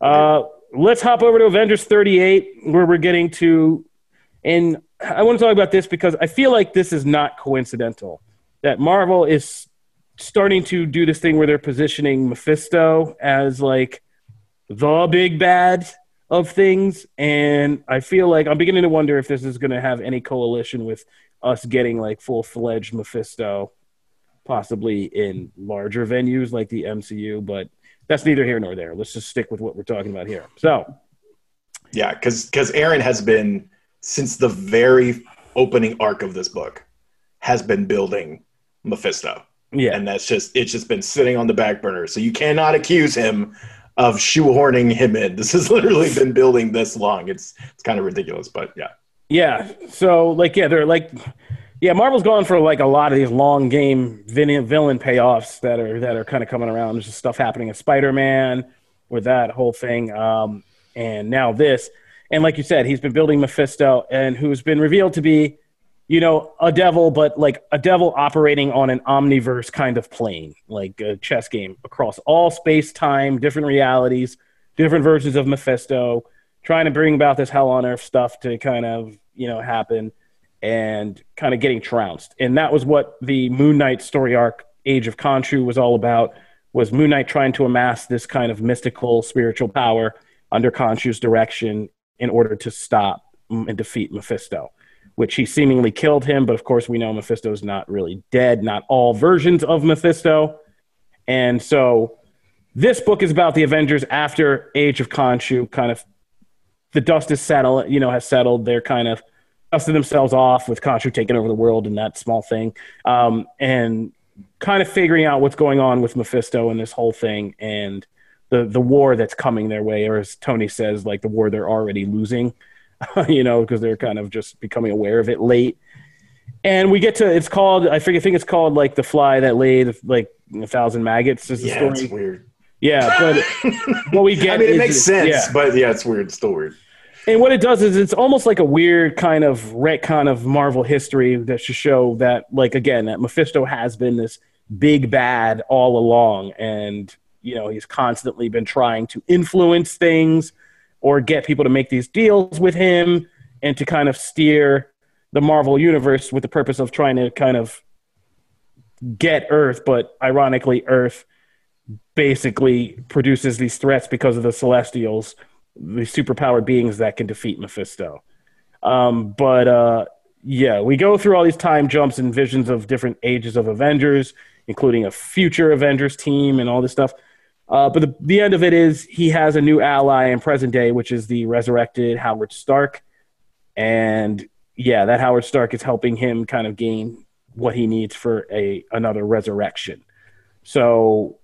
[SPEAKER 2] Let's hop over to Avengers 38, where we're getting to... And I want to talk about this because I feel like this is not coincidental, that Marvel is starting to do this thing where they're positioning Mephisto as like the big bad of things. And I feel like I'm beginning to wonder if this is going to have any coalition with us getting like full-fledged Mephisto, possibly in larger venues like the MCU, but that's neither here nor there. Let's just stick with what we're talking about here. So,
[SPEAKER 3] yeah, because Aaron has been, since the very opening arc of this book, has been building Mephisto.
[SPEAKER 2] Yeah.
[SPEAKER 3] And it's just been sitting on the back burner. So you cannot accuse him of shoehorning him in. This has literally been building this long. It's kind of ridiculous, but yeah.
[SPEAKER 2] Yeah. So like, yeah, they're like, yeah, Marvel's gone for like a lot of these long game villain payoffs that are kind of coming around. There's just stuff happening in Spider-Man with that whole thing. And now this. And like you said, he's been building Mephisto, and who's been revealed to be, you know, a devil, but like a devil operating on an omniverse kind of plane, like a chess game across all space, time, different realities, different versions of Mephisto, trying to bring about this hell on earth stuff to kind of, happen, and kind of getting trounced. And that was what the Moon Knight story arc, Age of Khonshu, was all about, was Moon Knight trying to amass this kind of mystical spiritual power under Khonshu's direction in order to stop and defeat Mephisto, which he seemingly killed him. But of course, we know Mephisto's not really dead, not all versions of Mephisto. And so this book is about the Avengers after Age of Khonshu. Kind of the dust is settled, has settled. They're kind of dusted themselves off with Khonshu taking over the world and that small thing. And kind of figuring out what's going on with Mephisto and this whole thing, and the war that's coming their way, or as Tony says, like the war they're already losing, because they're kind of just becoming aware of it late. And we get to, it's called, I think it's called like The Fly That Laid like 1,000 Maggots is the story.
[SPEAKER 3] It's weird.
[SPEAKER 2] Yeah, but what we get
[SPEAKER 3] it makes sense, but it's weird. It's still weird.
[SPEAKER 2] And what it does is it's almost like a weird kind of retcon of Marvel history that should show that, like, again, that Mephisto has been this big bad all along. And, he's constantly been trying to influence things or get people to make these deals with him and to kind of steer the Marvel universe with the purpose of trying to kind of get Earth. But ironically, Earth basically produces these threats because of the Celestials, the superpowered beings that can defeat Mephisto. We go through all these time jumps and visions of different ages of Avengers, including a future Avengers team and all this stuff. But the end of it is he has a new ally in present day, which is the resurrected Howard Stark. And that Howard Stark is helping him kind of gain what he needs for another resurrection. So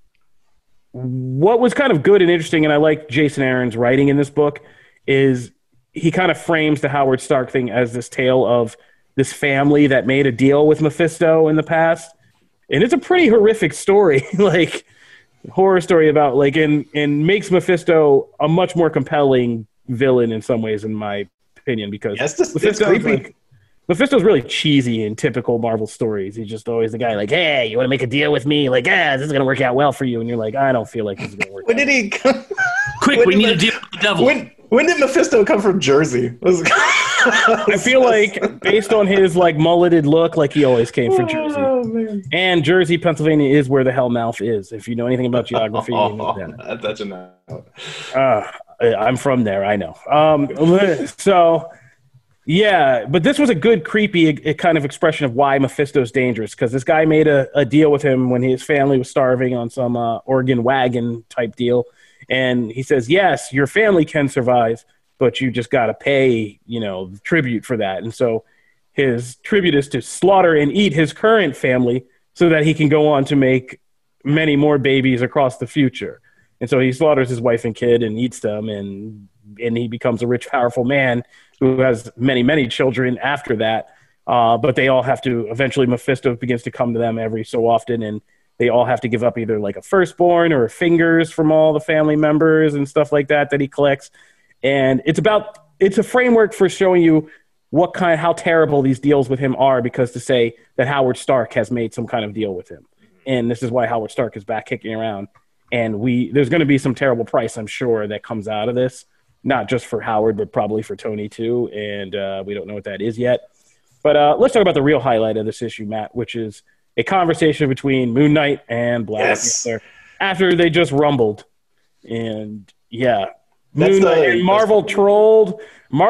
[SPEAKER 2] what was kind of good and interesting, and I like Jason Aaron's writing in this book, is he kind of frames the Howard Stark thing as this tale of this family that made a deal with Mephisto in the past. And it's a pretty horrific story, like horror story about and makes Mephisto a much more compelling villain in some ways, in my opinion, because
[SPEAKER 3] it's creepy.
[SPEAKER 2] Mephisto's really cheesy in typical Marvel stories. He's just always the guy like, hey, you want to make a deal with me? Like, this is going to work out well for you. And you're like, I don't feel like this is going to work
[SPEAKER 3] When
[SPEAKER 2] out.
[SPEAKER 3] did he come?
[SPEAKER 4] Quick, we need to deal with the devil.
[SPEAKER 3] When did Mephisto come from Jersey?
[SPEAKER 2] I feel like based on his mulleted look, like he always came from Jersey.
[SPEAKER 3] Oh, man.
[SPEAKER 2] And Jersey, Pennsylvania is where the Hellmouth is. If you know anything about geography, you know that.
[SPEAKER 3] That's enough.
[SPEAKER 2] I'm from there, I know. But this was a good, creepy kind of expression of why Mephisto's dangerous, because this guy made a deal with him when his family was starving on some Oregon wagon type deal. And he says, yes, your family can survive, but you just got to pay, tribute for that. And so his tribute is to slaughter and eat his current family so that he can go on to make many more babies across the future. And so he slaughters his wife and kid and eats them, and he becomes a rich, powerful man who has many, many children after that. But they all have to, eventually Mephisto begins to come to them every so often, and they all have to give up either like a firstborn or fingers from all the family members and stuff like that he collects. And it's a framework for showing you how terrible these deals with him are, because to say that Howard Stark has made some kind of deal with him. And this is why Howard Stark is back kicking around. And there's going to be some terrible price, I'm sure, that comes out of this, not just for Howard, but probably for Tony too. And we don't know what that is yet. But let's talk about the real highlight of this issue, Matt, which is a conversation between Moon Knight and Black Panther after they just rumbled. And Moon Knight and Marvel trolled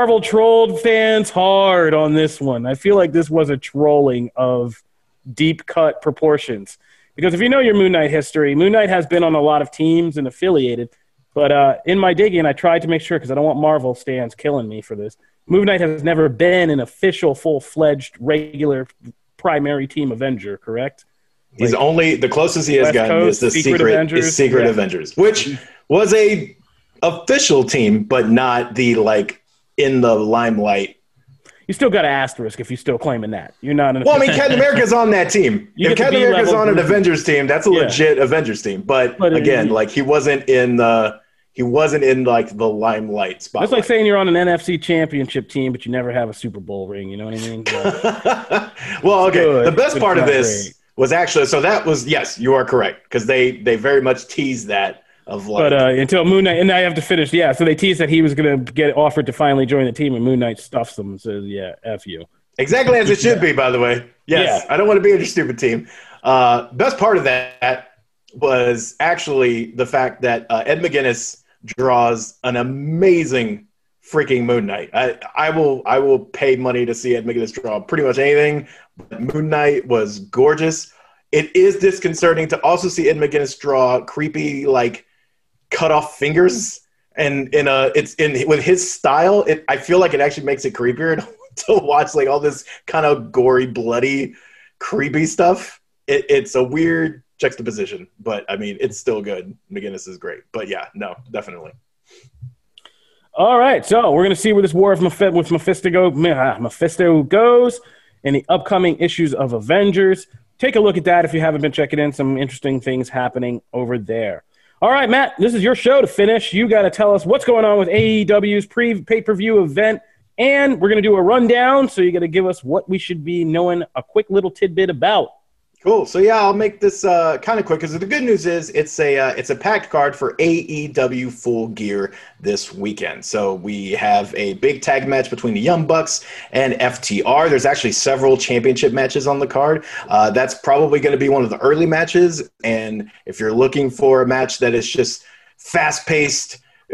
[SPEAKER 2] fans hard on this one. I feel like this was a trolling of deep cut proportions. Because if you know your Moon Knight history, Moon Knight has been on a lot of teams and affiliated. But in my digging, I tried to make sure, because I don't want Marvel stans killing me for this. Moon Knight has never been an official, full-fledged, regular primary team Avenger, correct?
[SPEAKER 3] He's only, the closest he has
[SPEAKER 2] West
[SPEAKER 3] gotten
[SPEAKER 2] Coast,
[SPEAKER 3] is the Secret Avengers, which was a official team, but not the in the limelight.
[SPEAKER 2] You still got an asterisk if you're still claiming that. You're not an
[SPEAKER 3] Captain America's on that team. If Captain America's on an Avengers team, that's a legit Avengers team. But again, he wasn't in the the limelight spotlight.
[SPEAKER 2] That's like saying you're on an NFC championship team, but you never have a Super Bowl ring. You know what I mean?
[SPEAKER 3] Well, okay. Good. The best part of this was actually, so that was, yes, you are correct, because they very much teased that of like.
[SPEAKER 2] But until Moon Knight, and I have to finish. Yeah, so they teased that he was going to get offered to finally join the team, and Moon Knight stuffs him and says, "Yeah, F you."
[SPEAKER 3] Exactly as it should be, by the way. Yes, I don't want to be in your stupid team. Best part of that was actually the fact that Ed McGuinness draws an amazing freaking Moon Knight. I will pay money to see Ed McGuinness draw pretty much anything. But Moon Knight was gorgeous. It is disconcerting to also see Ed McGuinness draw creepy, like cut off fingers, and with his style. I feel like it actually makes it creepier to watch like all this kind of gory, bloody, creepy stuff. It's a weird juxtaposition, but I mean, it's still good. McGuinness is great, but yeah, no, definitely.
[SPEAKER 2] All right, so we're going to see where this war with Mephisto goes in the upcoming issues of Avengers. Take a look at that if you haven't been checking in. Some interesting things happening over there. All right, Matt, this is your show to finish. You got to tell us what's going on with AEW's pay-per-view event, and we're going to do a rundown, so you got to give us what we should be knowing a quick little tidbit about.
[SPEAKER 3] Cool. So yeah, I'll make this kind of quick because the good news is it's a packed card for AEW Full Gear this weekend. So we have a big tag match between the Young Bucks and FTR. There's actually several championship matches on the card. That's probably going to be one of the early matches. And if you're looking for a match that is just fast-paced,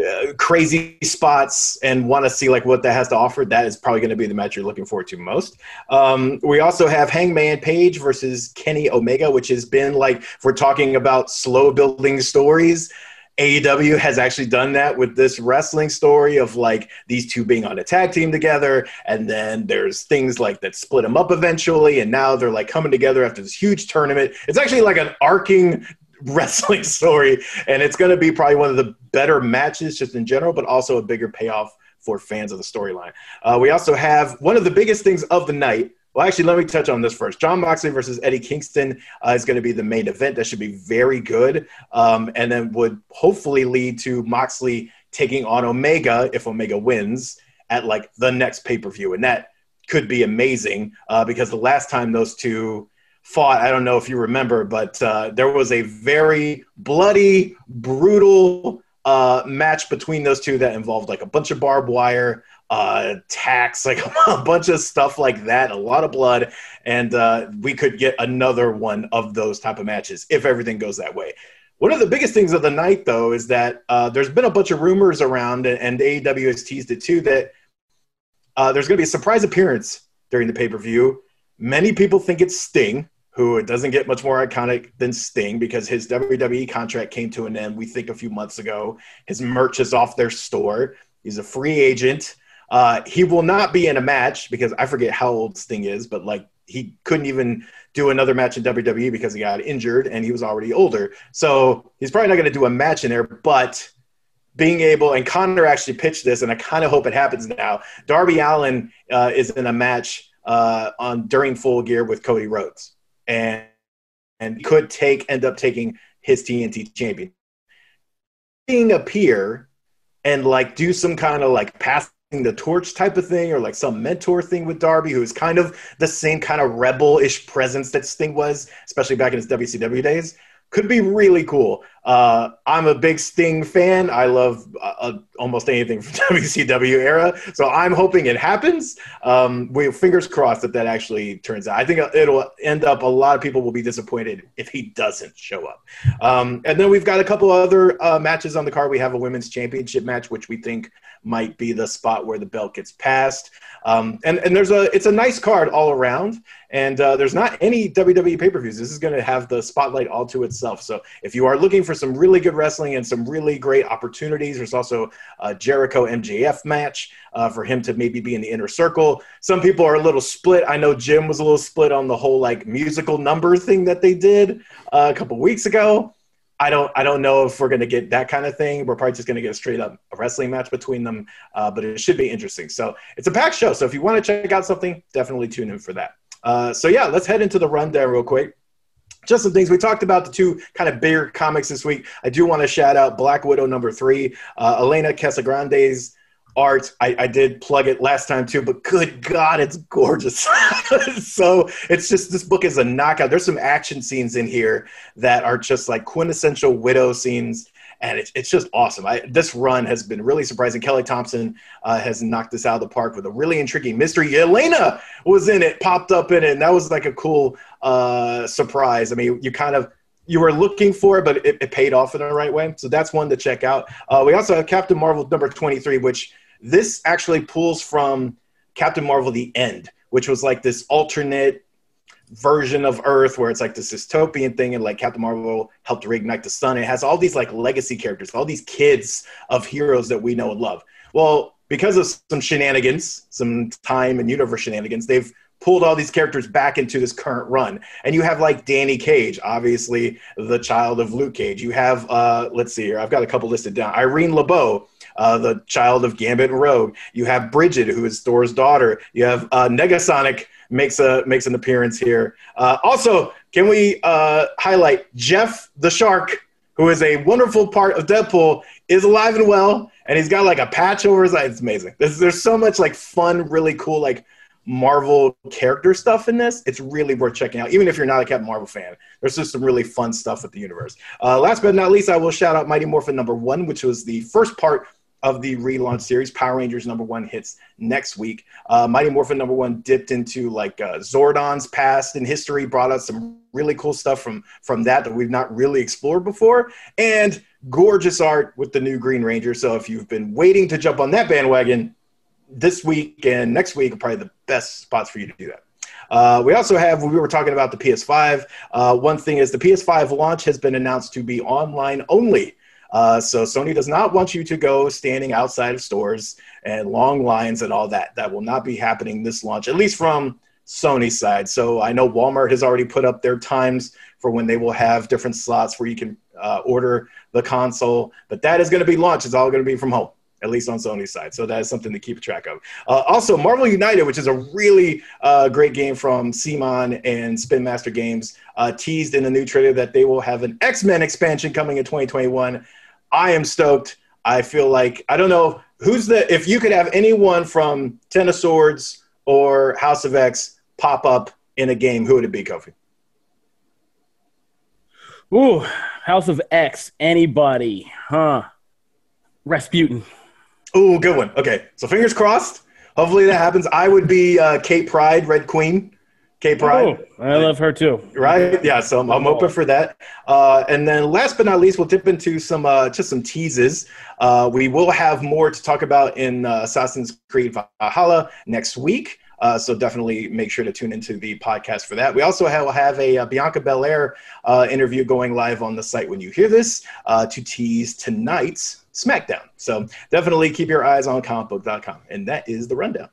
[SPEAKER 3] crazy spots and want to see like what that has to offer, that is probably going to be the match you're looking forward to most. We also have Hangman Page versus Kenny Omega, which has been like, if we're talking about slow building stories, AEW has actually done that with this wrestling story of like these two being on a tag team together, and then there's things like that split them up eventually, and now they're like coming together after this huge tournament. It's actually like an arcing wrestling story, and it's going to be probably one of the better matches just in general, but also a bigger payoff for fans of the storyline. We also have one of the biggest things of the night. Well, actually, let me touch on this first. Jon Moxley versus Eddie Kingston is going to be the main event. That should be very good, and then would hopefully lead to Moxley taking on Omega if Omega wins at like the next pay-per-view, and that could be amazing because the last time those two fought, I don't know if you remember, but there was a very bloody, brutal match between those two that involved like a bunch of barbed wire, tacks, like a bunch of stuff like that, a lot of blood, and we could get another one of those type of matches if everything goes that way. One of the biggest things of the night, though, is that there's been a bunch of rumors around, and AEW has teased it too, that there's going to be a surprise appearance during the pay-per-view. Many people think it's Sting, who it doesn't get much more iconic than Sting because his WWE contract came to an end, we think, a few months ago. His merch is off their store. He's a free agent. He will not be in a match because I forget how old Sting is, but like he couldn't even do another match in WWE because he got injured and he was already older. So he's probably not going to do a match in there, but being able, and Connor actually pitched this, and I kind of hope it happens now. Darby Allin is in a match during Full Gear with Cody Rhodes. And could end up taking his TNT champion. Being appear and like do some kind of like passing the torch type of thing, or like some mentor thing with Darby, who is kind of the same kind of rebel-ish presence that Sting was, especially back in his WCW days. Could be really cool. I'm a big Sting fan. I love almost anything from WCW era. So I'm hoping it happens. Fingers crossed that actually turns out. I think it'll end up, a lot of people will be disappointed if he doesn't show up. And then we've got a couple other matches on the card. We have a women's championship match, which we think might be the spot where the belt gets passed. And it's a nice card all around. And there's not any WWE pay-per-views. This is going to have the spotlight all to itself. So if you are looking for some really good wrestling and some really great opportunities, there's also a Jericho MJF match for him to maybe be in the inner circle. Some people are a little split. I know Jim was a little split on the whole like musical number thing that they did a couple weeks ago. I don't know if we're going to get that kind of thing. We're probably just going to get a straight up wrestling match between them, but it should be interesting. So it's a packed show. So if you want to check out something, definitely tune in for that. So yeah, let's head into the rundown real quick. Just some things. We talked about the two kind of bigger comics this week. I do want to shout out Black Widow #3, Elena Casagrande's art. I did plug it last time too, but good God, it's gorgeous. So it's just, this book is a knockout. There's some action scenes in here that are just like quintessential Widow scenes. and it's just awesome. This run has been really surprising. Kelly Thompson has knocked this out of the park with a really intriguing mystery. Yelena was in it, popped up in it, and that was like a cool surprise. I mean, you were looking for it, but it paid off in the right way. So that's one to check out. We also have Captain Marvel number 23, which this actually pulls from Captain Marvel: The End, which was like this alternate version of Earth where it's like this dystopian thing, and like Captain Marvel helped reignite the sun. It has all these like legacy characters, all these kids of heroes that we know and love. Well, because of some shenanigans, some time and universe shenanigans, they've pulled all these characters back into this current run. And you have like Danny Cage, obviously the child of Luke Cage. You have, let's see here, I've got a couple listed down. Irene LeBeau, the child of Gambit and Rogue. You have Bridget, who is Thor's daughter. You have Negasonic makes an appearance here. Also, can we highlight Jeff the Shark, who is a wonderful part of Deadpool, is alive and well, and he's got like a patch over his eye. It's amazing. There's so much like fun, really cool, like Marvel character stuff in this. It's really worth checking out, even if you're not a Captain Marvel fan. There's just some really fun stuff with the universe. Last but not least, I will shout out Mighty Morphin number 1, which was the first part of the relaunch series. Power Rangers number 1 hits next week. Mighty Morphin number 1 dipped into like Zordon's past and history, brought us some really cool stuff from that we've not really explored before, and gorgeous art with the new Green Ranger. So if you've been waiting to jump on that bandwagon, this week and next week are probably the best spots for you to do that. We also have, we were talking about the PS5. One thing is the PS5 launch has been announced to be online only. So Sony does not want you to go standing outside of stores and long lines and all that. That will not be happening this launch, at least from Sony's side. So I know Walmart has already put up their times for when they will have different slots where you can order the console, but that is going to be launched. It's all going to be from home, at least on Sony's side. So that is something to keep track of. Also, Marvel United, which is a really great game from CMON and Spin Master Games, teased in a new trailer that they will have an X-Men expansion coming in 2021. I am stoked. I feel like, I don't know, if you could have anyone from Ten of Swords or House of X pop up in a game, who would it be, Kofi?
[SPEAKER 2] Ooh, House of X, anybody, huh? Rasputin.
[SPEAKER 3] Ooh, good one. Okay, so fingers crossed. Hopefully that happens. I would be Kate Pryde, Red Queen. Kate Pryde.
[SPEAKER 2] Oh, I love her too.
[SPEAKER 3] Right? Yeah, so I'm open for that. And then last but not least, we'll dip into just some teases. We will have more to talk about in Assassin's Creed Valhalla next week. So definitely make sure to tune into the podcast for that. We also have a Bianca Belair interview going live on the site when you hear this to tease tonight's SmackDown. So definitely keep your eyes on comicbook.com. And that is the rundown.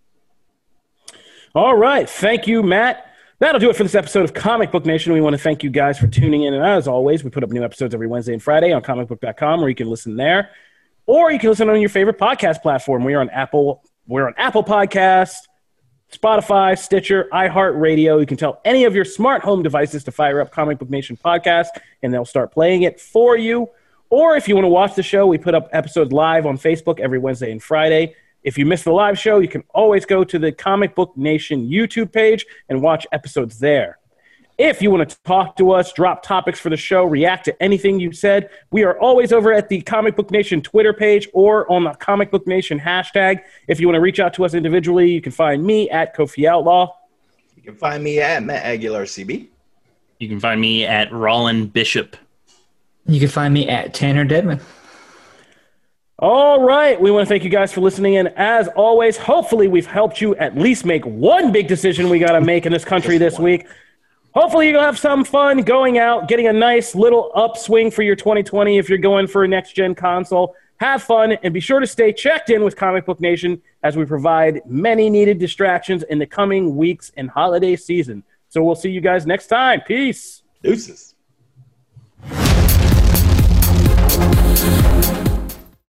[SPEAKER 2] All right. Thank you, Matt. That'll do it for this episode of Comic Book Nation. We want to thank you guys for tuning in. And as always, we put up new episodes every Wednesday and Friday on comicbook.com, where you can listen there. Or you can listen on your favorite podcast platform. We're on Apple Podcasts, Spotify, Stitcher, iHeartRadio. You can tell any of your smart home devices to fire up Comic Book Nation podcast, and they'll start playing it for you. Or if you want to watch the show, we put up episodes live on Facebook every Wednesday and Friday. If you miss the live show, you can always go to the Comic Book Nation YouTube page and watch episodes there. If you want to talk to us, drop topics for the show, react to anything you said, we are always over at the Comic Book Nation Twitter page or on the Comic Book Nation hashtag. If you want to reach out to us individually, you can find me at Kofi Outlaw.
[SPEAKER 3] You can find me at Matt Aguilar CB.
[SPEAKER 4] You can find me at Rollin Bishop.
[SPEAKER 5] You can find me at Tanner Deadman.
[SPEAKER 2] All right. We want to thank you guys for listening in. As always, hopefully we've helped you at least make one big decision we got to make in this country this week. Hopefully you'll have some fun going out, getting a nice little upswing for your 2020 if you're going for a next-gen console. Have fun, and be sure to stay checked in with Comic Book Nation as we provide many needed distractions in the coming weeks and holiday season. So we'll see you guys next time. Peace.
[SPEAKER 3] Deuces.